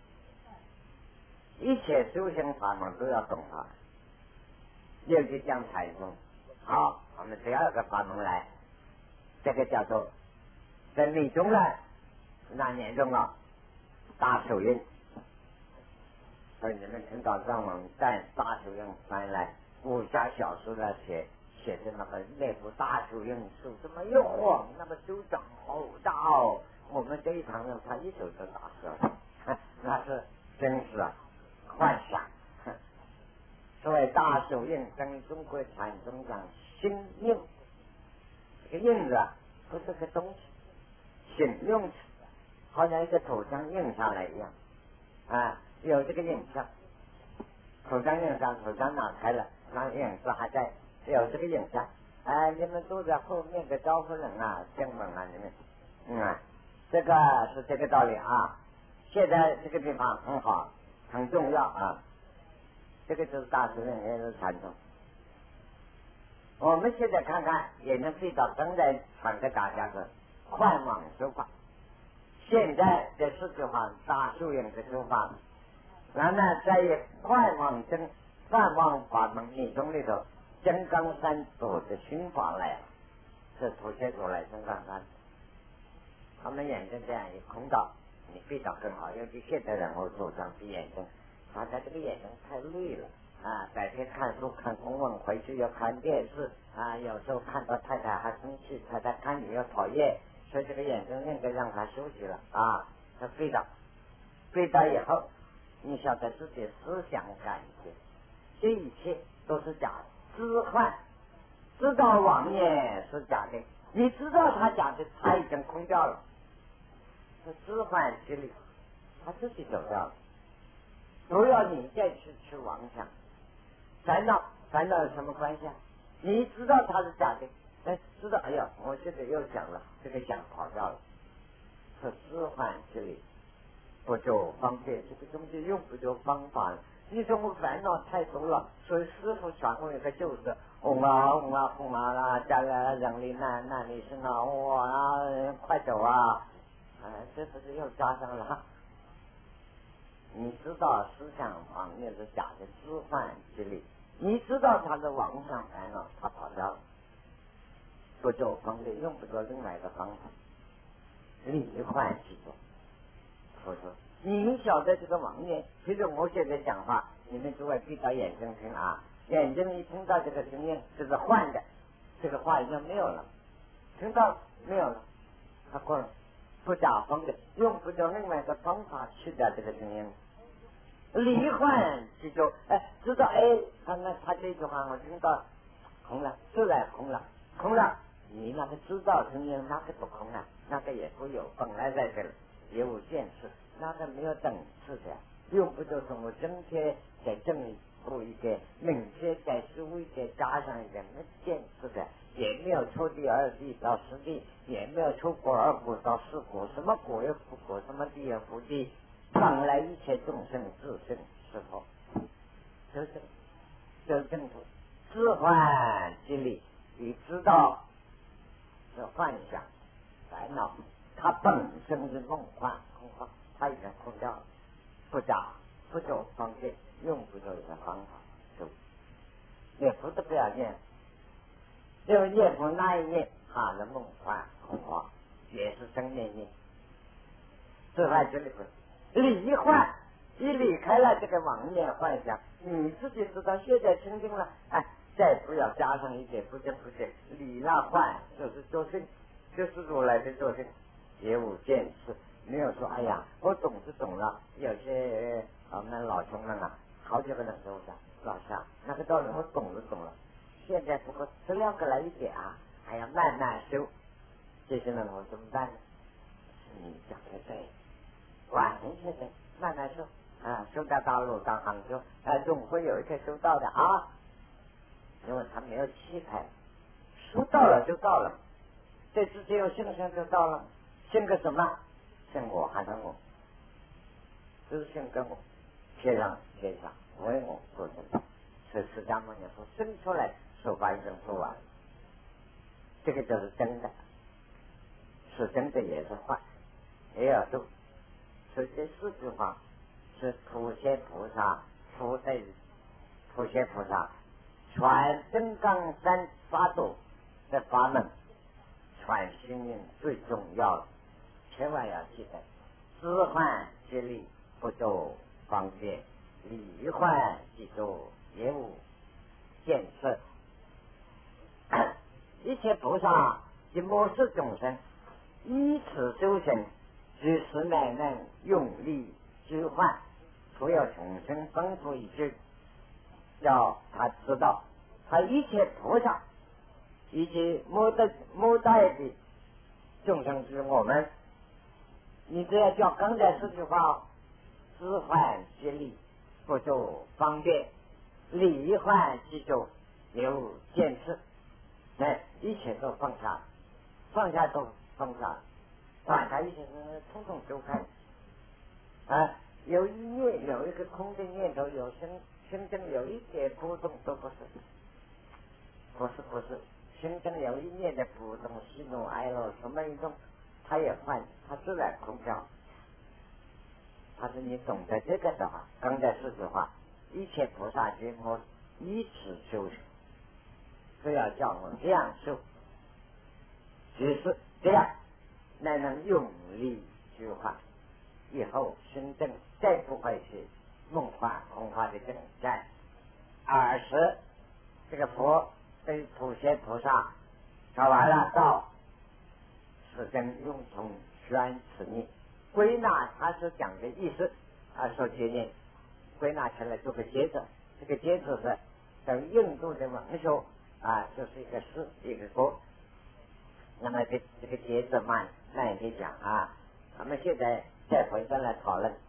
识。一切修行法门都要懂它。尤其讲禅宗，好，我们第二个法门来，这个叫做在密宗呢，那年中啊，大手印。所以你们听到让我们带大手印翻来武侠小说那写写的那个那部大手印手这么一晃，那么手掌好大哦，我们这一堂人他一手就打死了，那是真是啊幻想。所谓大手印跟中国禅宗讲心印，这个印子啊不是个东西，形容词，好像一个头像印下来一样啊，有这个印象，头像印上，头像拿开了，那印子还在，有这个印象。哎，你们都在后面的招呼人啊，经文啊，你们，嗯啊，这个是这个道理啊。现在这个地方很好，很重要啊。这个就是大师人也是传统。我们现在看看，也能对到正在传给大家的快网手法。现在这四句话大树影的手法，那么在快网真泛网法门密宗里头，金刚山走的心法来了，是图写出来金刚山。他们眼睛这样一空到，你闭到更好，尤其现在人我手上闭眼睛。大家这个眼睛太累了啊！白天看书看公文，回去要看电视啊，有时候看到太太还生气，太太看你又讨厌，所以这个眼睛应该让他休息了啊。他睡着，睡着以后，你晓得自己思想感觉，这一切都是假的，知幻，知道妄念是假的，你知道他假的，他已经空掉了，是知幻之力，他自己走掉了。不要你再去去妄想烦恼，烦恼有什么关系啊？你知道它是假的，哎，知道，哎呀，我现在又想了，这个想跑掉了，是知幻之力，不就方便，这个东西用不着方法了。你说我烦恼太多了，所以师傅传我一个就是嗡啊嗡啊嗡啊啦，家来人里难难里生啊，哇啊，快走啊，哎，这不是又加上了？你知道思想方面是假的知幻之力，你知道他的妄想烦恼，他跑掉了，不就方便，用不着另外一个方法，离幻之中。我说，你们晓得这个妄念，其实我现在讲话，你们诸位闭到眼睛听啊，眼睛一听到这个声音，就是幻的，这个话已经没有了，听到没有了，他过了。不假风的，用不着另外一个方法去掉这个声音。离幻之中，哎，知道哎，他那他这句话我听到空了，出来空了，空了，你那个知道声音，那个不空啊，那个也不有，本来在这里也无见识，那个没有等次的，用不着从我增添再正补一点，明确再输一点，加上一点没见识的。也没有出第二地到十地，也没有出国二国到四国，什么国也不国，什么地也不地，本来一切众生自性是否？就是就是正途，自幻之力，你知道是幻想烦恼，它本身是梦幻空幻，它已经空掉了，不假不走方便，用不着一个方法，就也不是不要念。因为念佛那一念，他的梦幻空幻也是真念念，自幻之力不离幻，一离开了这个妄念幻想，你自己知道现在清净了，哎，再不要加上一点不见不见，离了幻就是作性，就是如来的作性，也无见识，没有说哎呀，我懂是懂了，有些我们老兄们啊，好几个人都讲，老乡那个道理我懂了懂了。现在不过质量过来一点啊，还要慢慢修，这些人我怎么办呢？ 你讲的对，管那些人慢慢修啊，修到大陆到杭州啊，总会有一天修到的啊，因为他没有气派，修到了就到了，对自己有信心就到了，信个什么？信我还是我？就是信跟我，天上天上为我做成，所以释迦牟尼佛生出来手把已经做完了，这个就是真的，是真的也是坏，也要做。所以这四句话是普贤菩萨福德普贤菩萨传真刚三法度的法门，传心灵最重要的，千万要记得，知患接力不走方便，理患即走业务建设。一切菩萨及末世众生依此修行，即使乃能用力知患，不要重生丰富一句，要他知道他一切菩萨以及末代末代的众生是我们，你只要叫刚才四句话，知患接力不走方便，理患即走有见识，那一切都放下，放下都放下，放下一切是通通丢开啊！有一念有一个空的念头，有心心中有一点波动都不是，不是不是，心中有一念的波动，喜怒哀乐什么一种，它也换，它自然空掉。他说你懂得这个的话，刚才四句话，一切菩萨皆莫依此修行，都要叫我这样修，只是这样才能用力去化，以后心正再不会是梦幻空幻的正在。二是这个佛对普贤菩萨说完了道，是真用从宣此念。归纳他所讲的意思，他所决定归纳起来做个节奏，这个节奏是等印度的文学啊，就是一个诗一个歌。那么这这个节奏慢慢一点讲啊，我们现在再回过来讨论，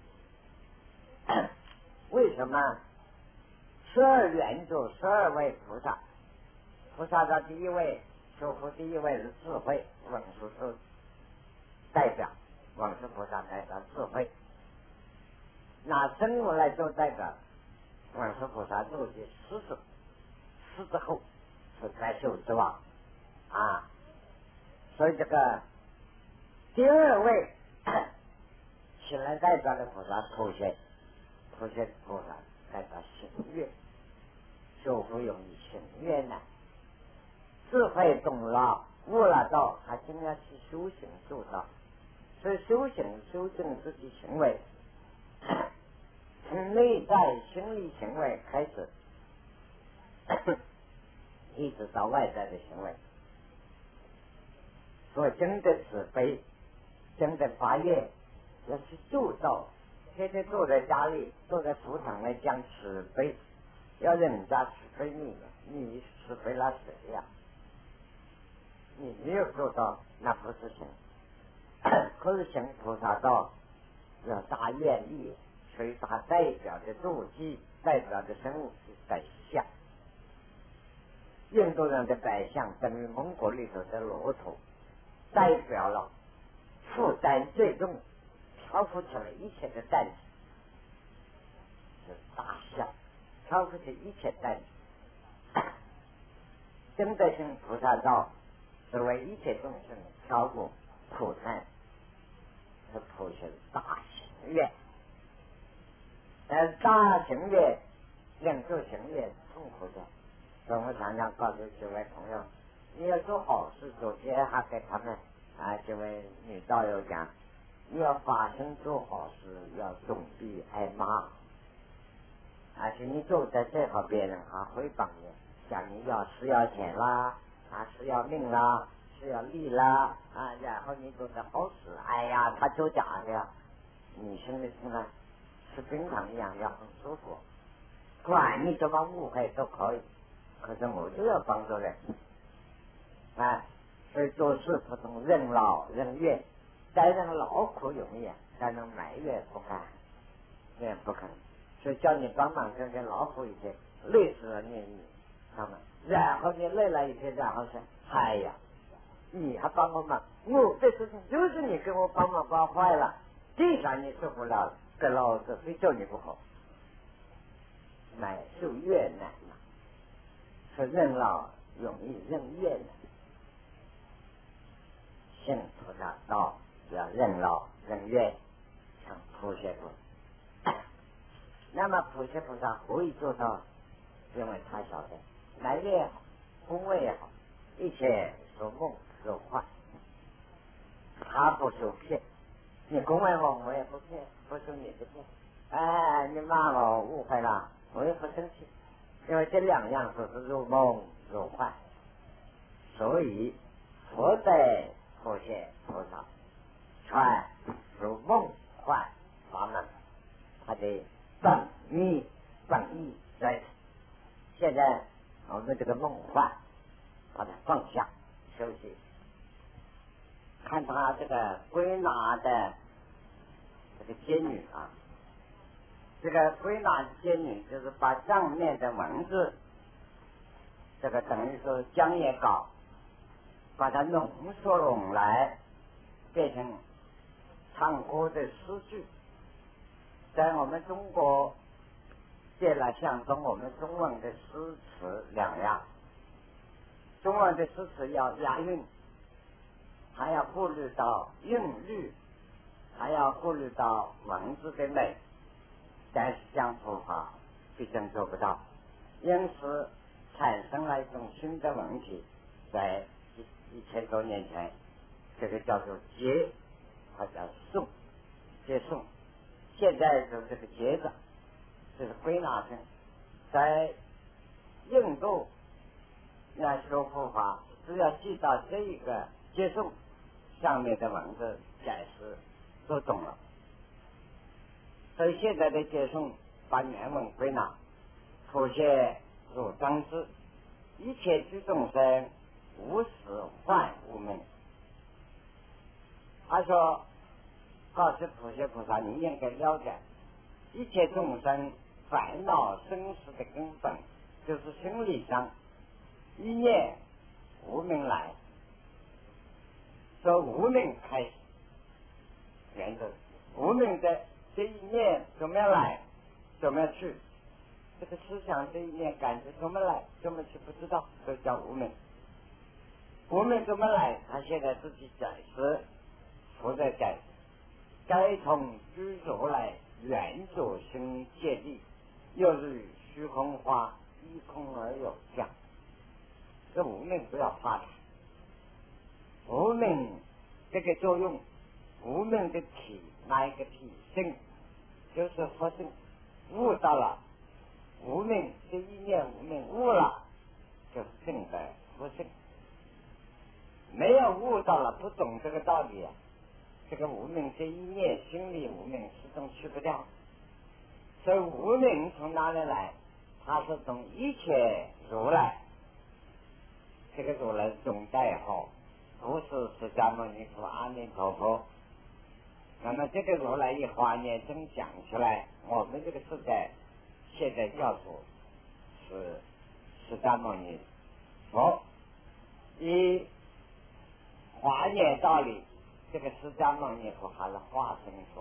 为什么十二原著十二位菩萨，菩萨的第一位修福第一位是智慧，文殊是代表。往生菩萨代表智慧，拿生物来做代表，往生菩萨做的狮子，狮子后是在修之王啊，所以这个第二位起来代表的菩萨普贤，普贤菩萨代表行愿，修福容易行愿难，智慧懂了悟了道，还真要去修行做到。所以修行修正自己行为，从内在心理行为开始，一直到外在的行为。所以真的慈悲，真的发愿，要去做到。天天坐在家里，坐在佛堂来讲慈悲，要人家慈悲你，你慈悲了谁呀？你没有做到，那不是行。可是行菩萨道要大愿力，所以它代表的坐骑，代表的生物是百象。印度人的百象等于蒙古里头的骆驼，代表了负担最重，挑负起来一切的担子，是大象，挑负起一切担子。真的行菩萨道是为一切众生挑过苦难，是普贤大行愿，而大行愿令做行愿痛苦的。所以我常常告诉这位朋友，你要做好事，昨天还给他们啊，这位女道友讲，你要发生做好事，要总比挨骂，而且你做的最好，别人还会帮你，讲你要是要钱啦，啊是要命啦，是要利啦啊，然后你做的好事，哎呀，他就假的，你心里听了是冰糖一样，要很舒服，管你怎么误会都可以，可是我就要帮助人啊，所以做事不同任劳任怨， 待人劳苦容易，待人埋怨不干，那样不可能。所以叫你帮忙更更劳苦一些，累死了你你他们，然后你累了一些，然后说，哎呀，你还帮我忙，我这事情就是你给我帮忙帮坏了，地上你受不了了，跟老子非叫你不好，乃受越难嘛，说任劳容易任越难，信菩萨道要任劳任怨，像普贤菩萨。那么普贤菩萨何以做到？因为他晓得来越也好，恭维也好，一切所梦所幻，他不受骗。你恭维我，我也不骗，不受你的骗。哎，你骂我误会了，我也不生气，因为这两样都是入梦入幻，所以佛在普贤菩萨传入梦幻法门，他的本意本意在。现在我们这个梦幻把它放下休息，看他这个归纳的这个仙女啊，这个归纳仙女就是把上面的文字这个等于说讲也稿把它浓缩拢来变成唱歌的诗句，在我们中国借了像跟我们中文的诗词两样，中文的诗词要押韵，还要顾虑到韵律，还要顾虑到文字的美，但是讲佛法毕竟做不到，因此产生了一种新的问题，在一千多年前，这个叫做节，或叫颂，接颂，现在就这个节字这是归纳性，在印度要修佛法，只要记到这一个接送上面的文字解释就懂了。所以现在的接送把原文归纳，普贤如当知，一切诸众生无始幻无明。他说告诉普贤菩萨，你应该了解一切众生烦恼生死的根本就是心理上一念无明来，说无明开始，原则无明的这一念怎么样来，怎么样去，这个思想这一念感觉怎么来怎么去不知道，这叫无明。无明怎么来，他现在自己解释，佛在解释，该从居如来圆作心界力，又是虚空花，依空而有相。这无明不要怕它，无明这个作用，无明的体哪一个体性，就是佛性，悟到了无明这一念无明悟了，就是正的佛性。没有悟到了，不懂这个道理啊，这个无明这一念心里无明始终去不掉。所以无明从哪里来？它是从一切如来，这个如来总代号不是释迦牟尼佛、阿弥陀佛。那么这个如来一华严经讲出来，我们这个时代现在叫做是释迦牟尼佛，以华严道理，这个释迦牟尼佛还是化身佛。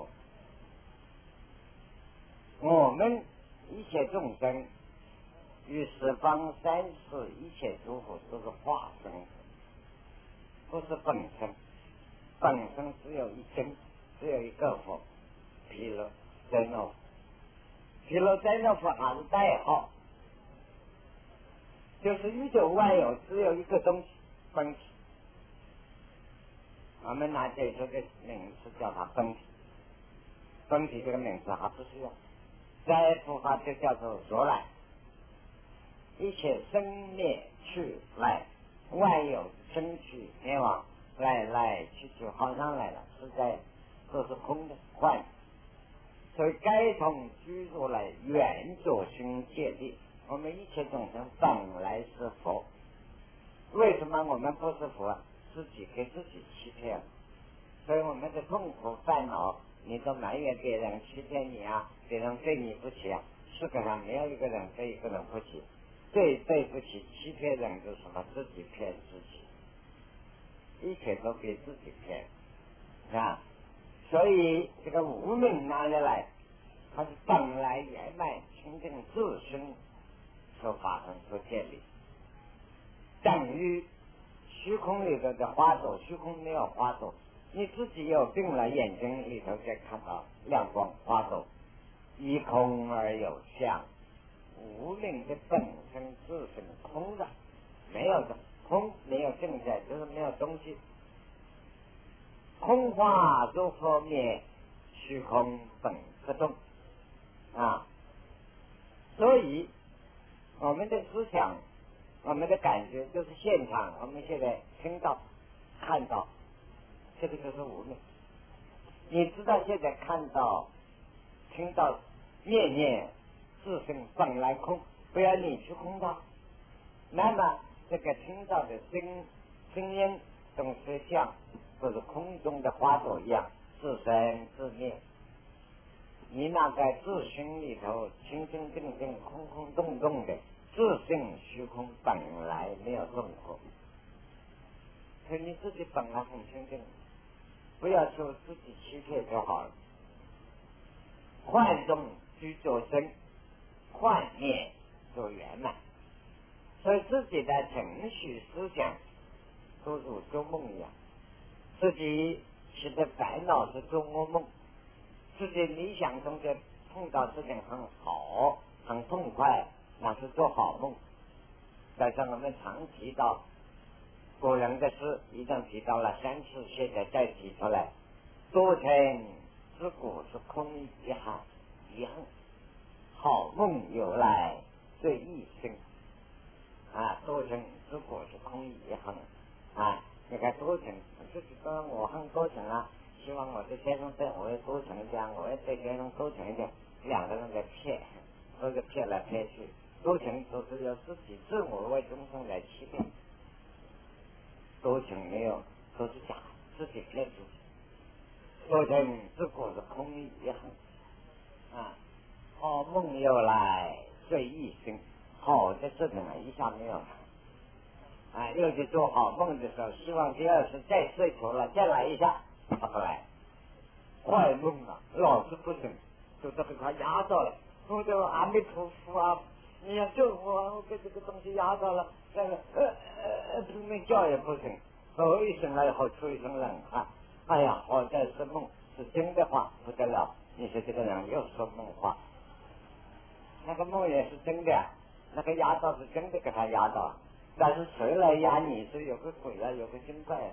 我们一切众生与十方三世一切诸佛都是化身，不是本身。本身只有一根，只有一个佛，毗卢遮那佛。毗卢遮那佛还是代号，就是宇宙万有只有一个东西，本体。我们拿这这个名词叫它本体，本体这个名词还不是用，在佛法就叫做如来。一切生灭去来，万有生去灭亡，来来去去，好像来了，实在都是空的幻。所以该从居如来圆作心界力，我们一切众生本来是佛，为什么我们不是佛？自己给自己欺骗了。 所以我们的痛苦烦恼，你都埋怨别人欺骗你啊，别人对你不起啊，世界上没有一个人对一个人不起，最对不起欺骗人就是什么？自己骗自己，一切都给自己骗啊！所以这个无名哪里来？它是本来圆满清净自身所发生所建立，等于虚空里头的花朵，虚空没有花朵，你自己有病了，眼睛里头再看到亮光花朵，依空而有相，无名的本身自身空的，没有的空，没有正在，就是没有东西。空花如佛灭，虚空本不动啊！所以我们的思想，我们的感觉就是现场，我们现在听到、看到，这个就是无名。你知道现在看到、听到，念念自身本来空，不要你去空它。那么这个听到的声声音、动色相，都是空中的花朵一样，自生自灭。你那个自心里头清清正正、空空洞洞的自性虚空，本来没有动过，所以你自己本来很清净，不要说自己欺骗就好了。幻动居作生，幻灭做圆满，所以自己的情绪思想都如做梦一样，自己起的烦恼是做噩梦，自己理想中的碰到事情很好很痛快，那是做好梦。但是我们常提到古人的诗，已经提到了三次，现在再提出来，多情之果是空遗憾，遗憾好梦有来最易生啊！多情之果是空遗憾啊！你看多情，就是说我很多情啊，希望我的先生对我也多情一点，我也对先生多情一点，两个人在骗，都是骗来骗去，多情都是要自己自我为中生来欺骗，多情没有，都是假，自己骗自己。多情之果是空遗憾啊！好梦又来最易生，好的事情啊一下没有了啊！又去做好梦的时候，希望第二次再睡着了再来一下，他不来。坏梦啊，老是不醒，就这个他压到了，我就阿弥陀佛啊，你要救我，我给这个东西压到了，那个呃呃拼命叫也不醒，我一醒来以后出一身冷汗，哎呀，好在是梦，是真的话不得了，你说这个人又说梦话。那个梦也是真的，那个压到是真的给他压到，但是谁来压你？是有个鬼啊，有个精怪啊。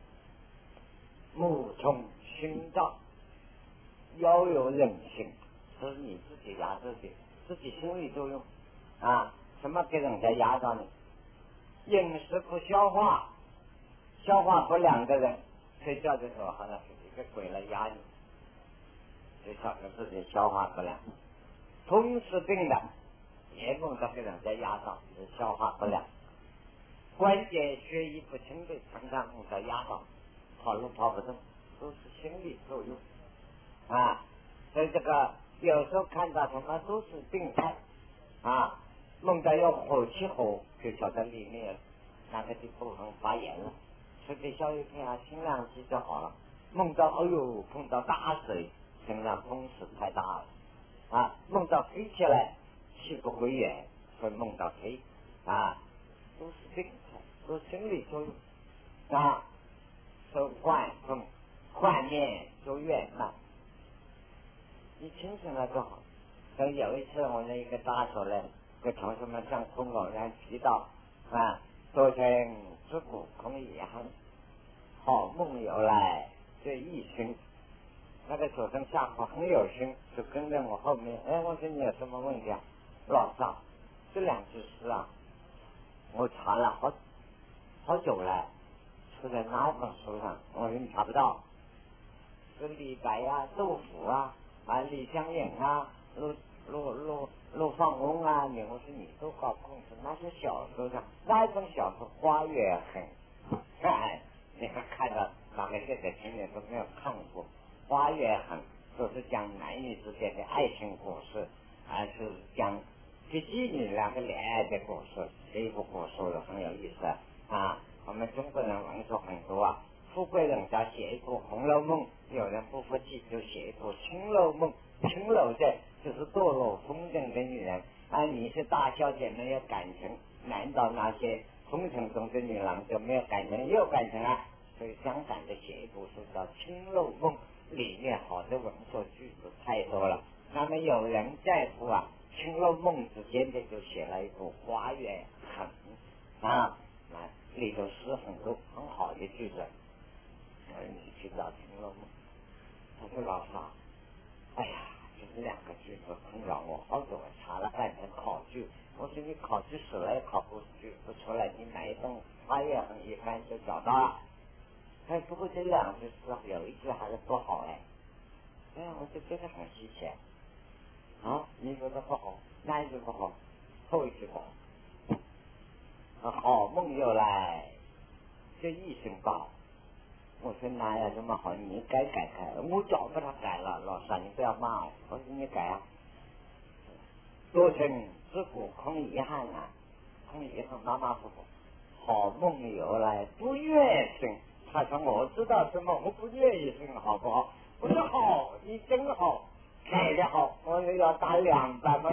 目从心照，腰有忍性，这是你自己压自己，自己心理作用啊！什么给人家压到你？饮食不消化，消化不良的人，睡觉的时候好像是一个鬼来压你，就晓得自己消化不良。风湿病的也梦到给人家压到，是消化不良。关节血液不清的，常常梦到压到，跑路跑不动，都是心理作用啊。所以这个有时候看到什么都是病态啊，梦到要火气火，就晓得里面那个地部分发炎了，吃点消炎片啊，清凉剂就好了。梦到哎呦碰到大水，清凉风势太大了啊，梦到飞起来气不回远，会梦到飞啊，都是病态，都是心理作用啊。说幻风幻灭就圆满，你清醒了就好。所以有一次我的一个大手呢，跟同学们上空偶然提到啊，多情之果空遗憾，好梦有来最易生。那个学生下课很有心，就跟在我后面。哎，我说你有什么问题啊？老师啊，这两句诗啊，我查了好好久了，出在哪本书上？我说你查不到。是李白呀、啊、杜甫啊、啊李商隐啊、陆陆陆陆放翁啊，你我说你都搞不清楚，那是小说上，那一本小说花月痕。哎，你看看到大概现在青年都没有看过。花月痕都是讲男女之间的爱情故事，还是讲夫妻女两个恋爱的故事。这一部故事很有意思啊！我们中国人文说很多啊，富贵人家写一部《红楼梦》，有人不服气就写一部《青楼梦》。青楼的就是堕落风尘的女人啊！你是大小姐没有感情，难道那些风尘中的女郎就没有感情？有感情啊！所以相反的写一部书叫《青楼梦》，里面好的文说句子太多了。那么有人在乎啊，《青楼梦》之间的就写了一部《花月痕》啊，啊，里头诗很多很好的句子。我说你去找《青楼梦》，他说老师啊，哎呀，就是两个句子困扰我好久，我查了半天考据。我说你考据死了也考不据不出来，你买一本《花月痕》一翻就找到了。哎，不过这两句诗有一句还是不好哎，哎呀，我就觉得很稀奇啊！你说的不好，哪一句不好？后一句不好。好梦又来，这一声报。我说哪有这么好？你改改改，我早把它改了。老师，你不要骂我。我说你改啊。多情自古空遗憾啊，空遗憾马马虎虎。好梦由来不愿醒。他说我知道什么，我不愿意醒，好不好？我说好，你真好，改得好，我要打两百分。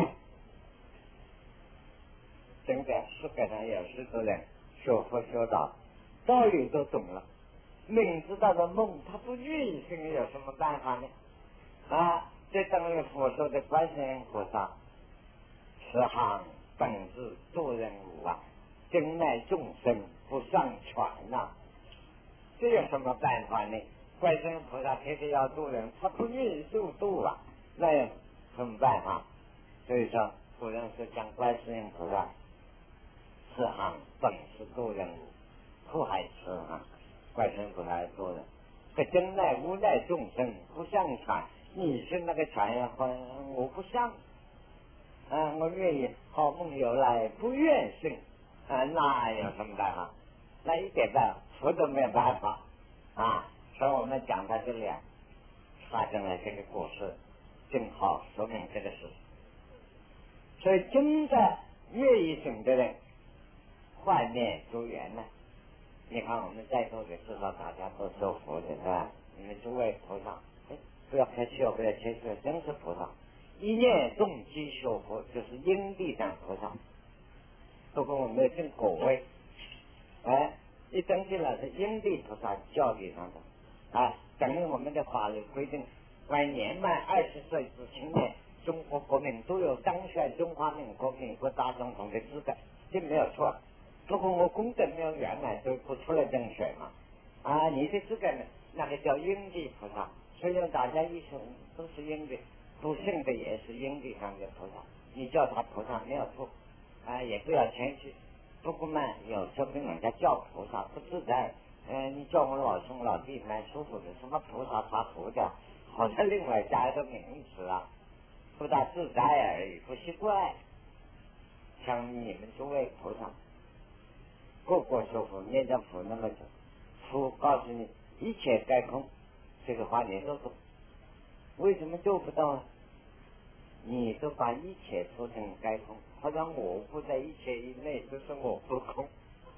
真的世界上有许多人学佛学道，道理都懂了，明知道的梦他不愿意醒，有什么办法呢？啊，这等于佛说的观世音菩萨，十行本是度人无啊，真乃众生不上传呐、啊。这有什么办法呢？观世音菩萨天天要度人，他不愿意受度啊，那有什么办法？所以说古人是讲观世音菩萨四行本是度人无，苦海四行，观世音菩萨度人，这真乃无奈众生不上传。你是那个传呀，我不上啊，我愿意好梦由来不愿醒啊，那有什么办法？那一点办法佛都没有办法啊！所以我们讲到这里啊，发生了这个故事，正好说明这个事。所以真的愿意醒的人，幻灭诸缘呢。你看我们在座的至少大家都修佛的是吧？你们诸位菩萨，哎，不要客气哦，不要谦虚，真是菩萨。一念动机修佛，就是因地上菩萨。不过我们有证果位。哎，一登记了是因地菩萨教育上的啊，等于我们的法律规定，凡年满二十岁之青年，中国国民都有当选中华民国民国大总统的资格，这没有错。不过我功德没有圆满，就不出来争选嘛。啊，你的资格呢？那个叫因地菩萨，所以大家一生都是因地，不信的也是因地上的菩萨。你叫他菩萨没有错，啊，也不要谦虚。不过嘛，有时候跟人家叫菩萨不自在，嗯、呃，你叫我老兄老弟蛮舒服的，什么菩萨他菩萨，好像另外加一个名词啊，不大自在而已，不习惯。像你们诸位菩萨，个个修佛念着佛那么久，佛告诉你一切皆空，这个话你都懂，为什么做不到啊？你都把一切说成该空，好像我不在一切以内，就是我不空，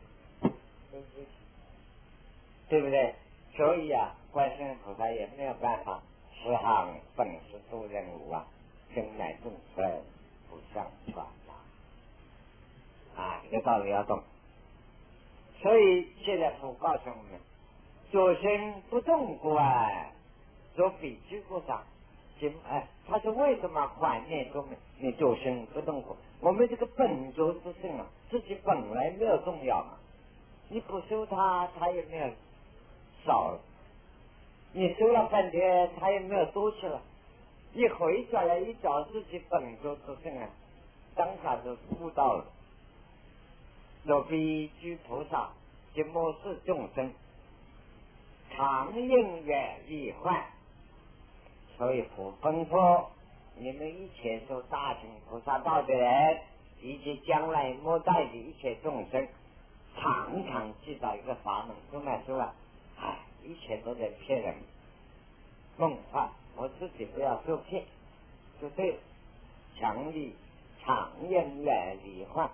对不对？所以啊，观世音菩萨也没有办法，十行本是度人无啊，真乃众生不上传啊，这个道理要懂。所以现在佛告诉我们，左心不动观，左比居不上。哎，他说为什么缓念中你左心不动观？我们这个本着之性啊，自己本来没有重要嘛，你不修它，它也没有少了；你修了半天，它也没有多去了。一回转来一找自己本着之性啊，当下就悟到了。若比居菩萨，即末世众生，常应远离患。所以佛吩咐你们一切受大乘菩萨道的人，以及将来末代的一切众生，常常记到一个法门，什么说啊？哎，一一切都在骗人，梦话，我自己不要受骗，就对了。强力常人远离患，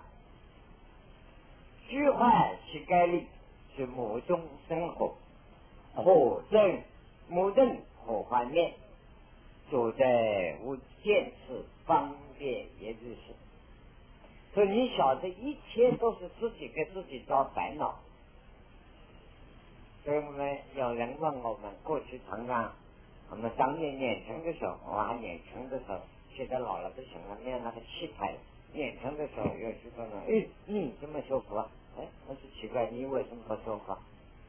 虚幻其概率是目中生火，火正目正火幻面，主在无见识方便也就是。所以你晓得一切都是自己给自己找烦恼。所以我们有人问我们，过去常常我们当年年轻的时候，我还年轻的时候，现在老了不行了，没有那个气派。年轻的时候有许多人，哎，你怎么修复啊？哎，我是奇怪，你为什么不修复？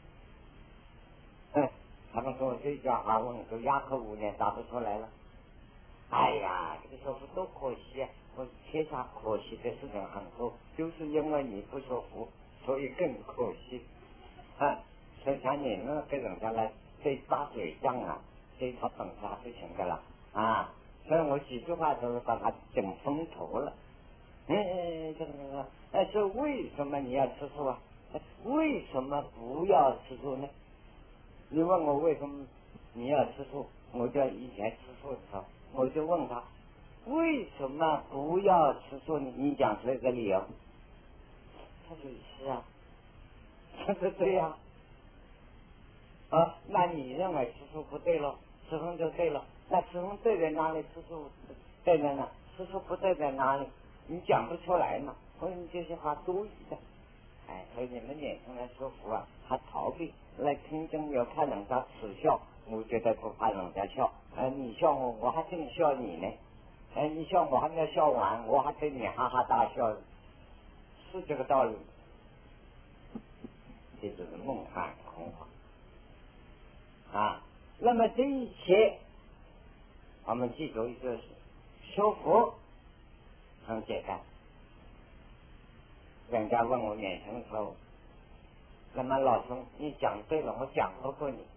哎，他们说我这句话问，都哑口无言，答不出来了。哎呀，这个修复多可惜啊！我天下可惜的事情很多，就是因为你不修复，所以更可惜。啊，所以像你们跟人家来对打嘴仗啊，对他本事还不行的了啊！所以我几句话都是把他整风头了。哎哎，这个这个，哎，这为什么你要吃素啊？为什么不要吃素呢？你问我为什么你要吃素，我就以前吃素的时候，我就问他，为什么不要吃素？你讲出一个理由。他说是啊，他说对呀。啊，那你认为吃素不对了，吃荤就对了。那吃荤对在哪里？吃素对在哪？吃素不对在哪里？你讲不出来嘛？所以你这些话多余的。哎，所以你们年轻人说服啊，还逃避来听经，要看人家耻笑，我觉得不怕人家笑。哎，你笑我，我还真笑你呢。哎，你笑我还没有笑完，我还对你哈哈大笑，是这个道理。这就是梦幻空话啊。那么这一切，我们记住一个是修佛很简单。人家问我年轻时候，那么老兄，你讲对了，我讲不过你，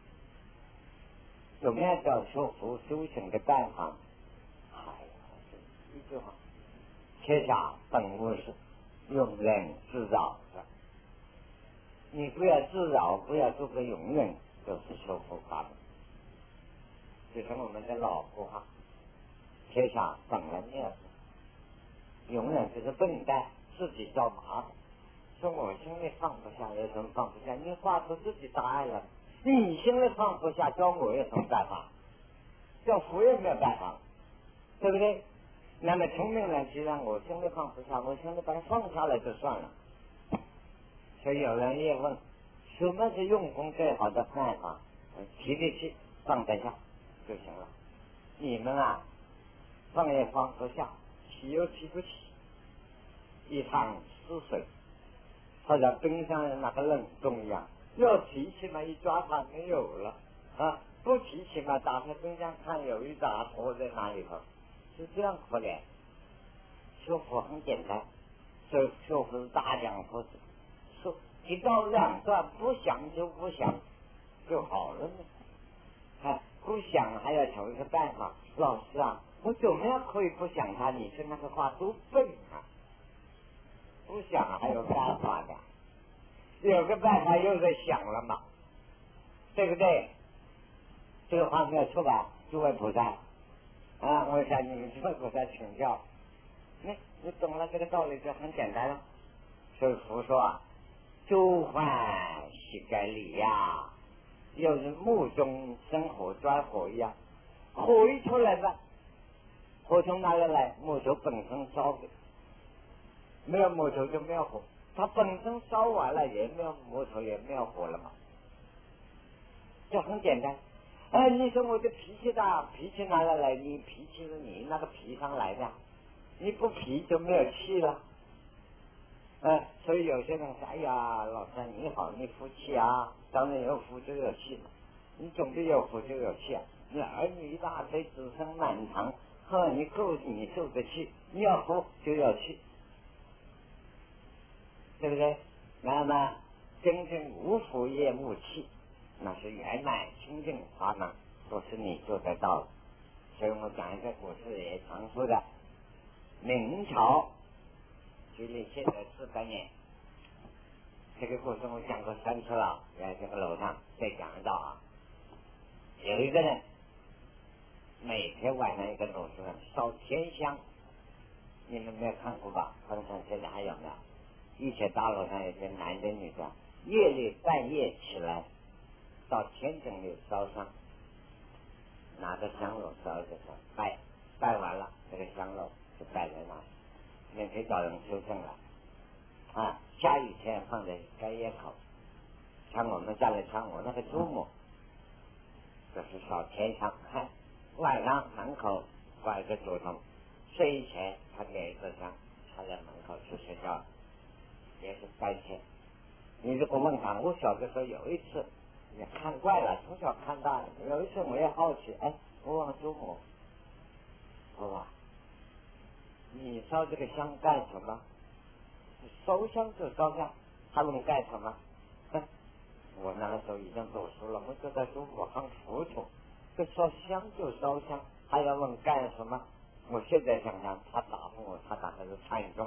有没有叫修福修行的办法？哎呀，一句话，天下本无事，庸人自扰的。你不要自扰，不要做个庸人，就是修福法门。就是我们的老古话，天下本来没有事，庸人就是笨蛋，自己找麻烦。说我心里放不下，有什么放不下？你话出自己答案了，你心里放不下，叫我有什么办法？叫佛也没有办法，对不对？那么聪明人既然我心里放不下，我心里把它放下来就算了。所以有人也问，什么是用功最好的办法？提得起，放得下就行了。你们啊，放也放不下，提又提不起，一汤死水。好像冰箱那个冷冻一样，要提起嘛，一抓它没有了啊！不提起嘛，打开冰箱看有一大坨在那里头，是这样可怜。修复很简单，修修复是大量佛子，说一刀两断，不想就不想就好了呢。啊，不想还要求一个办法，老师啊，我怎么样可以不想他？你说那个话多笨啊！不想还有办法的，有个办法又在想了嘛，对不对？这个话没有错吧？诸位菩萨啊，我向你们诸位菩萨请教，你你懂了这个道理就很简单了。所以佛说啊，诸幻悉该理呀，又是目中生火钻火一样，火一出来吧，火从哪里来？木头本身烧的。没有木头就没有火，它本身烧完了也没有木头也没有火了嘛，这很简单。哎，你说我的脾气大，脾气哪来来？你脾气是你那个脾上来的，你不脾就没有气了。哎，所以有些人说，哎呀，老三你好，你福气啊，当然有福就有气嘛，你总得有福就有气啊。你儿女一大堆，子孙满堂，呵，你够你受得气，你要福就有气。对不对？那么真正无福也无气，那是圆满清净法门，都是你做得到的。所以我讲一个故事也常说的，明朝距离现在四百年， 这个故事我讲过三次了，在这个楼上再讲一道啊。有一个人每天晚上一个楼上烧天香，你们没有看过吧？看看现在还有没有？以前大楼上有些男的女的，夜里半夜起来到天井里烧香，拿着香炉烧着烧，拜拜完了，这个香炉就摆在那里，免费找人修正了啊。下雨天放在该叶口，像我们家里像我那个祖母，就是烧天香，晚上门口挂一个竹筒，睡前他点一个香，他在门口去睡觉，也是白天。你如果问他，我小的时候有一次也看惯了，从小看大的，有一次我也好奇，哎，我问祖母，我说你烧这个香干什么？烧香就烧香，还能干什么？我那个时候已经读书了，我觉得祖母很糊涂，这烧香就烧香，还要问干什么？我现在想想，他答复我，他打的是禅宗。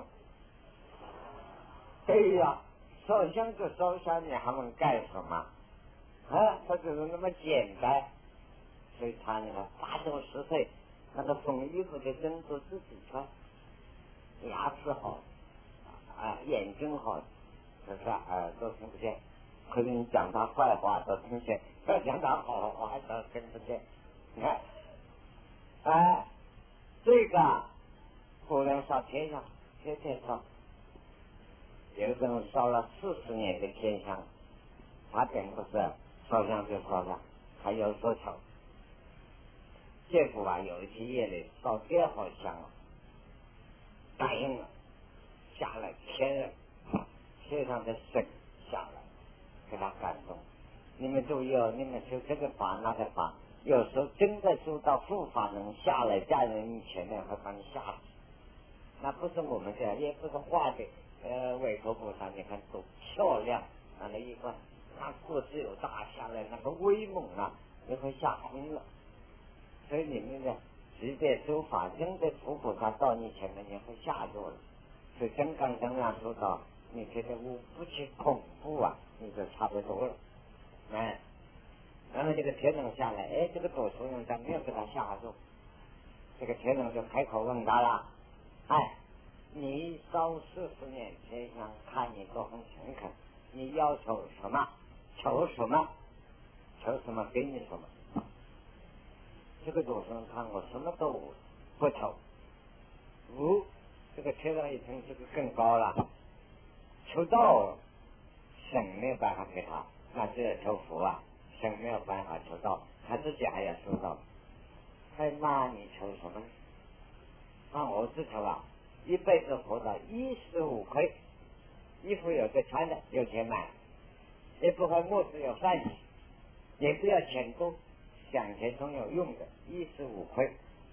对呀，烧香就烧香，你还问干什么？啊，他就是那么简单。所以他那个八九十岁，那个缝衣服的针都自己穿，牙齿好，啊，眼睛好，是不是耳朵听不见？可是你讲他坏话都听见，要讲他好话都听不见。你看，哎，这个不能烧天香，天天烧。有个人烧了四十年的天香，他并不是烧香就烧香，还有所求。结果啊，有一天夜里烧第好香了，答应了，下来天天上的神下来，给他感动。你们注意哦，你们修这个法那个法，有时候真的修到护法能下来，家人面前面会把你吓死。那不是我们这样，也不是画的。呃，韦陀菩萨，你看多漂亮，那个衣冠，那个子有大下来，那个威猛啊，你会吓昏了。所以你们呢，直接修法，真的佛菩萨到你前面，你会吓住了。所以真刚刚啊说到，你觉得我不去恐怖啊，你就差不多了。哎，然后这个天龙下来，哎，这个读书人家没有给他吓住，这个天龙就开口问他了，哎。你烧四十年天香，看你都很诚恳，你要求什么？求什么？求什么给你什么？这个主持人看我什么都不求，无这个天上一层这个更高了，求道神没有办法给他，那只有求佛啊，神没有办法求道，他自己还要求道。哎，那你求什么？那我只求啊。一辈子活到衣食无亏，衣服有个穿的，有钱买，也不会饿死有饭吃，也不要钱多，想钱总有用的，衣食无亏，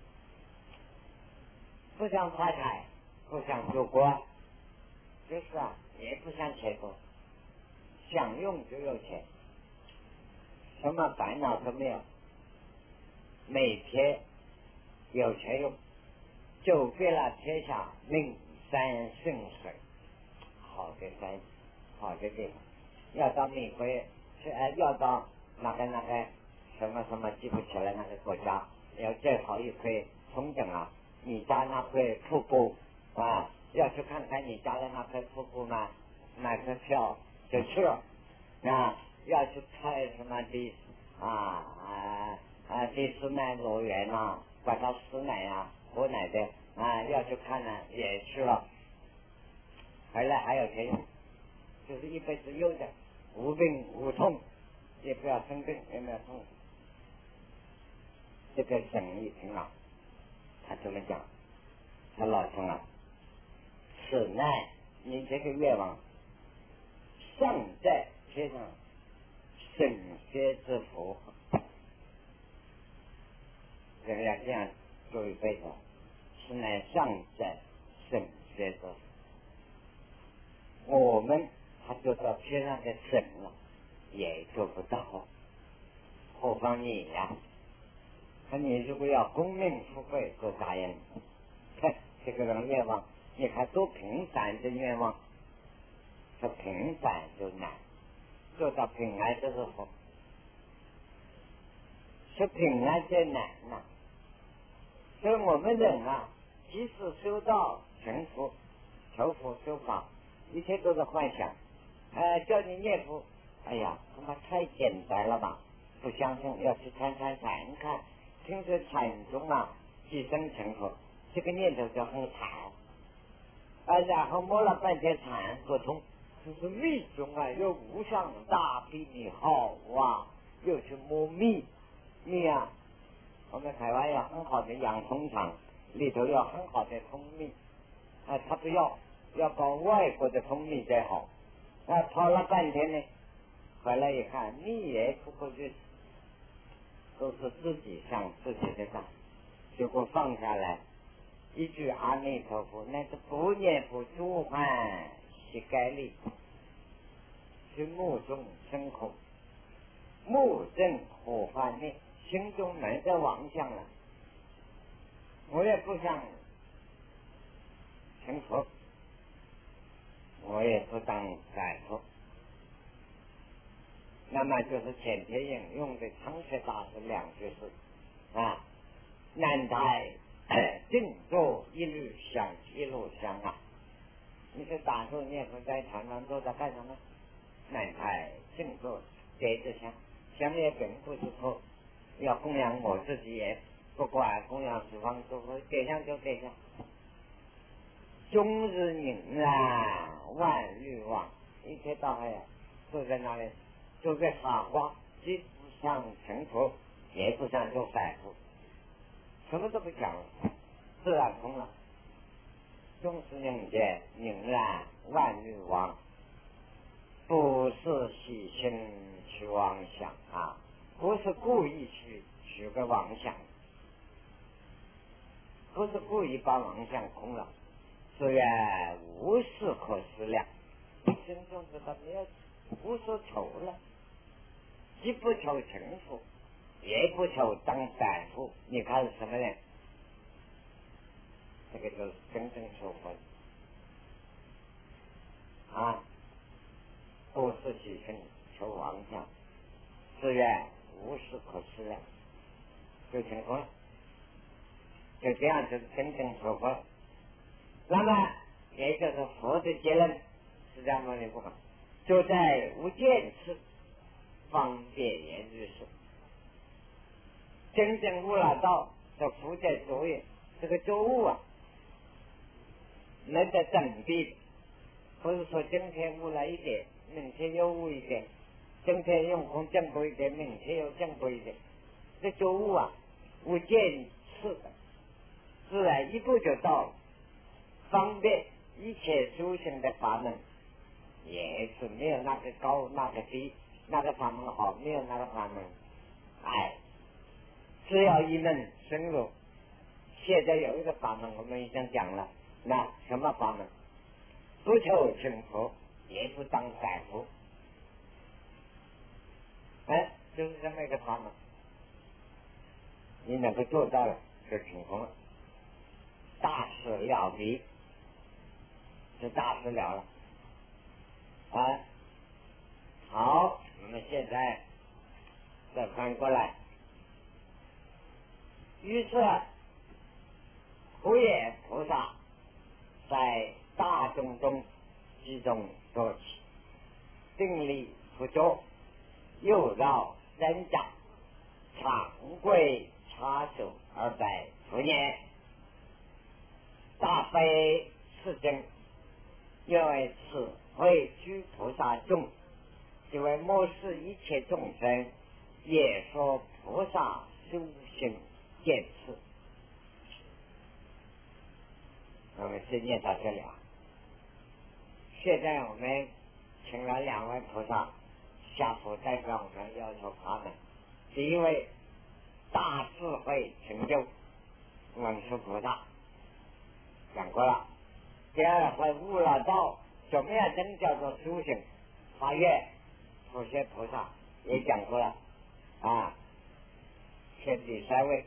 不想发财，不想出国，就是啊，也不想钱多，想用就有钱，什么烦恼都没有，每天有钱用。就给了天下名山胜水，好的山，好的地方。要到美国，呃，要到那个那个什么什么记不起来那个国家，要最好一块风景啊！你家那块瀑布啊，要去看看你家的那块瀑布嘛，买个票就去了啊！要去看什么的啊啊啊迪士尼乐园呐，管它师奶啊。我奶奶啊，要去看呢，也去了，回来还有钱用，就是一辈子有的，无病无痛，也不要生病，也没有痛。这个神一听了，他这么讲，他老兄啊，此乃你这个愿望，尚在天上神仙之福，人家这样做一辈子。是乃上在圣贤之福，我们还做到天上的神了，也做不到，何况你呀、啊？那你如果要功名富贵，做啥人？这个人愿望，你看多平凡的愿望， 说平凡就难，做到平安就是佛。说平安就难了，所以我们人啊，即使修道成佛、求佛修法，一切都是幻想。呃，叫你念佛，哎呀，恐怕太简单了吧？不相信，要去参参禅看，听说禅宗啊，即生成佛，这个念头就很惨。啊，然后摸了半天禅不通，就是密宗啊，有无上大比你好哇，又去摸密密啊。我们台湾有很好的养蜂场，里头有很好的蜂蜜，啊，他不要，要搞外国的蜂蜜才好。啊，跑了半天呢，回来一看，蜜也不过去，都是自己上自己的当，结果放下来，一句阿弥陀佛，那是不念佛诸幻膝盖里，是目中生空，目正火幻灭，心中没得妄想了。我也不想成佛，我也不当宰佛。那么就是前天引用的长学大师两句诗啊，南台静坐一律香，一路香啊！你是打坐念佛在常常坐在干什么？南台静坐点着香，香也并不是说要供养我自己，也不管供养十方诸佛，点香就点香。终日凝啊，万欲望，一天到晚坐在那里，坐在法华，既不想成佛，也不想做反复，什么都不想了，自然空了。终是凝结凝然万欲望，不是喜心去妄想啊，不是故意去取个妄想，不是故意把妄想空了，虽然无事可思量，心中知道没有无所求了，既不求成佛，也不求当散户，你看是什么人？这个就是真正求佛啊，不是喜心求妄想，自愿无事可思量，就成佛了，就这样就是真正求佛。那么也就是佛的结论，释迦牟尼佛就在无间次方便言之事，真正悟了道的福在作业，这个作悟啊，没得等比，不是说今天悟了一点，明天又悟一点，今天用功进步一点，明天又进步一点，这作悟啊，无间次的，自然一步就到了，方便一切修行的法门。也是没有那个高那个低，那个法门好，没有那个法门，哎，只要一门深入。现在有一个法门，我们已经讲了，那什么法门？不求成佛，也不当宰佛，哎，就是这么一个法门。你能够做到了，就成功了，大事了别，就大事了了。啊，好，我们现在再翻过来。于是普眼菩萨在大众中集中做起，定力不足，又绕人家，常规插手二百多年，大悲是真，因为此会居菩萨众，因为漠视一切众生，也说菩萨修行见次。我们先念到这里啊。现在我们请了两位菩萨下佛代表我们要求他们。第一位大智慧成就文殊菩萨讲过了，第二位悟了道，怎么样真叫做修行发愿普贤菩萨也讲过了啊。现第三位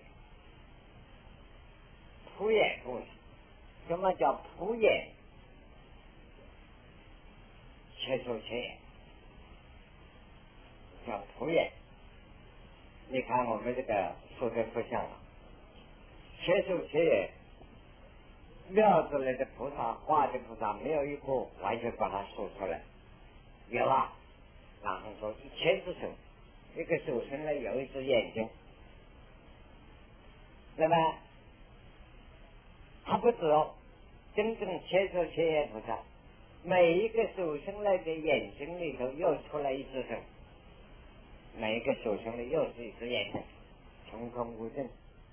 普眼菩萨，什么叫普眼？ 切手切眼，叫普眼。你看我们这个塑的不像了，切手切眼，庙子里的菩萨画的菩萨没有一个完全把它说出来，有啊，然后说一千只手，一个手伸来有一只眼睛，那么他不止哦，真正切手切眼菩萨，每一个手伸来的眼睛里头又出来一只手，每一个手伸里又是一只眼睛，重重无尽。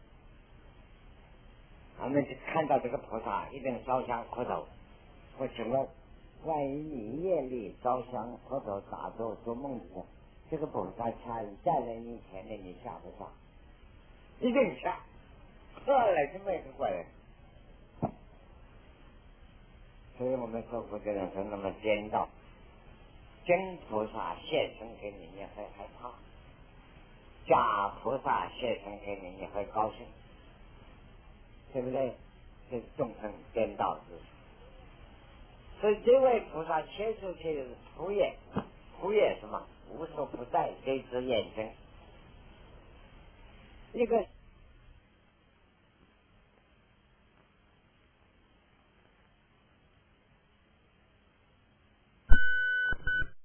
我们就看到这个菩萨一定烧香磕头。我请问，万一你夜里烧香磕头打坐做梦的，这个菩萨站站在你前面，你下不下？一定下。后来就没个怪人。所以我们说过这种是那么颠倒，真菩萨现身给你，你会害怕；假菩萨现身给你，你会高兴。对不对？这是众生颠倒之处。所以这位菩萨切出去的是普眼，普眼什么？无所不在，这只眼睛。一个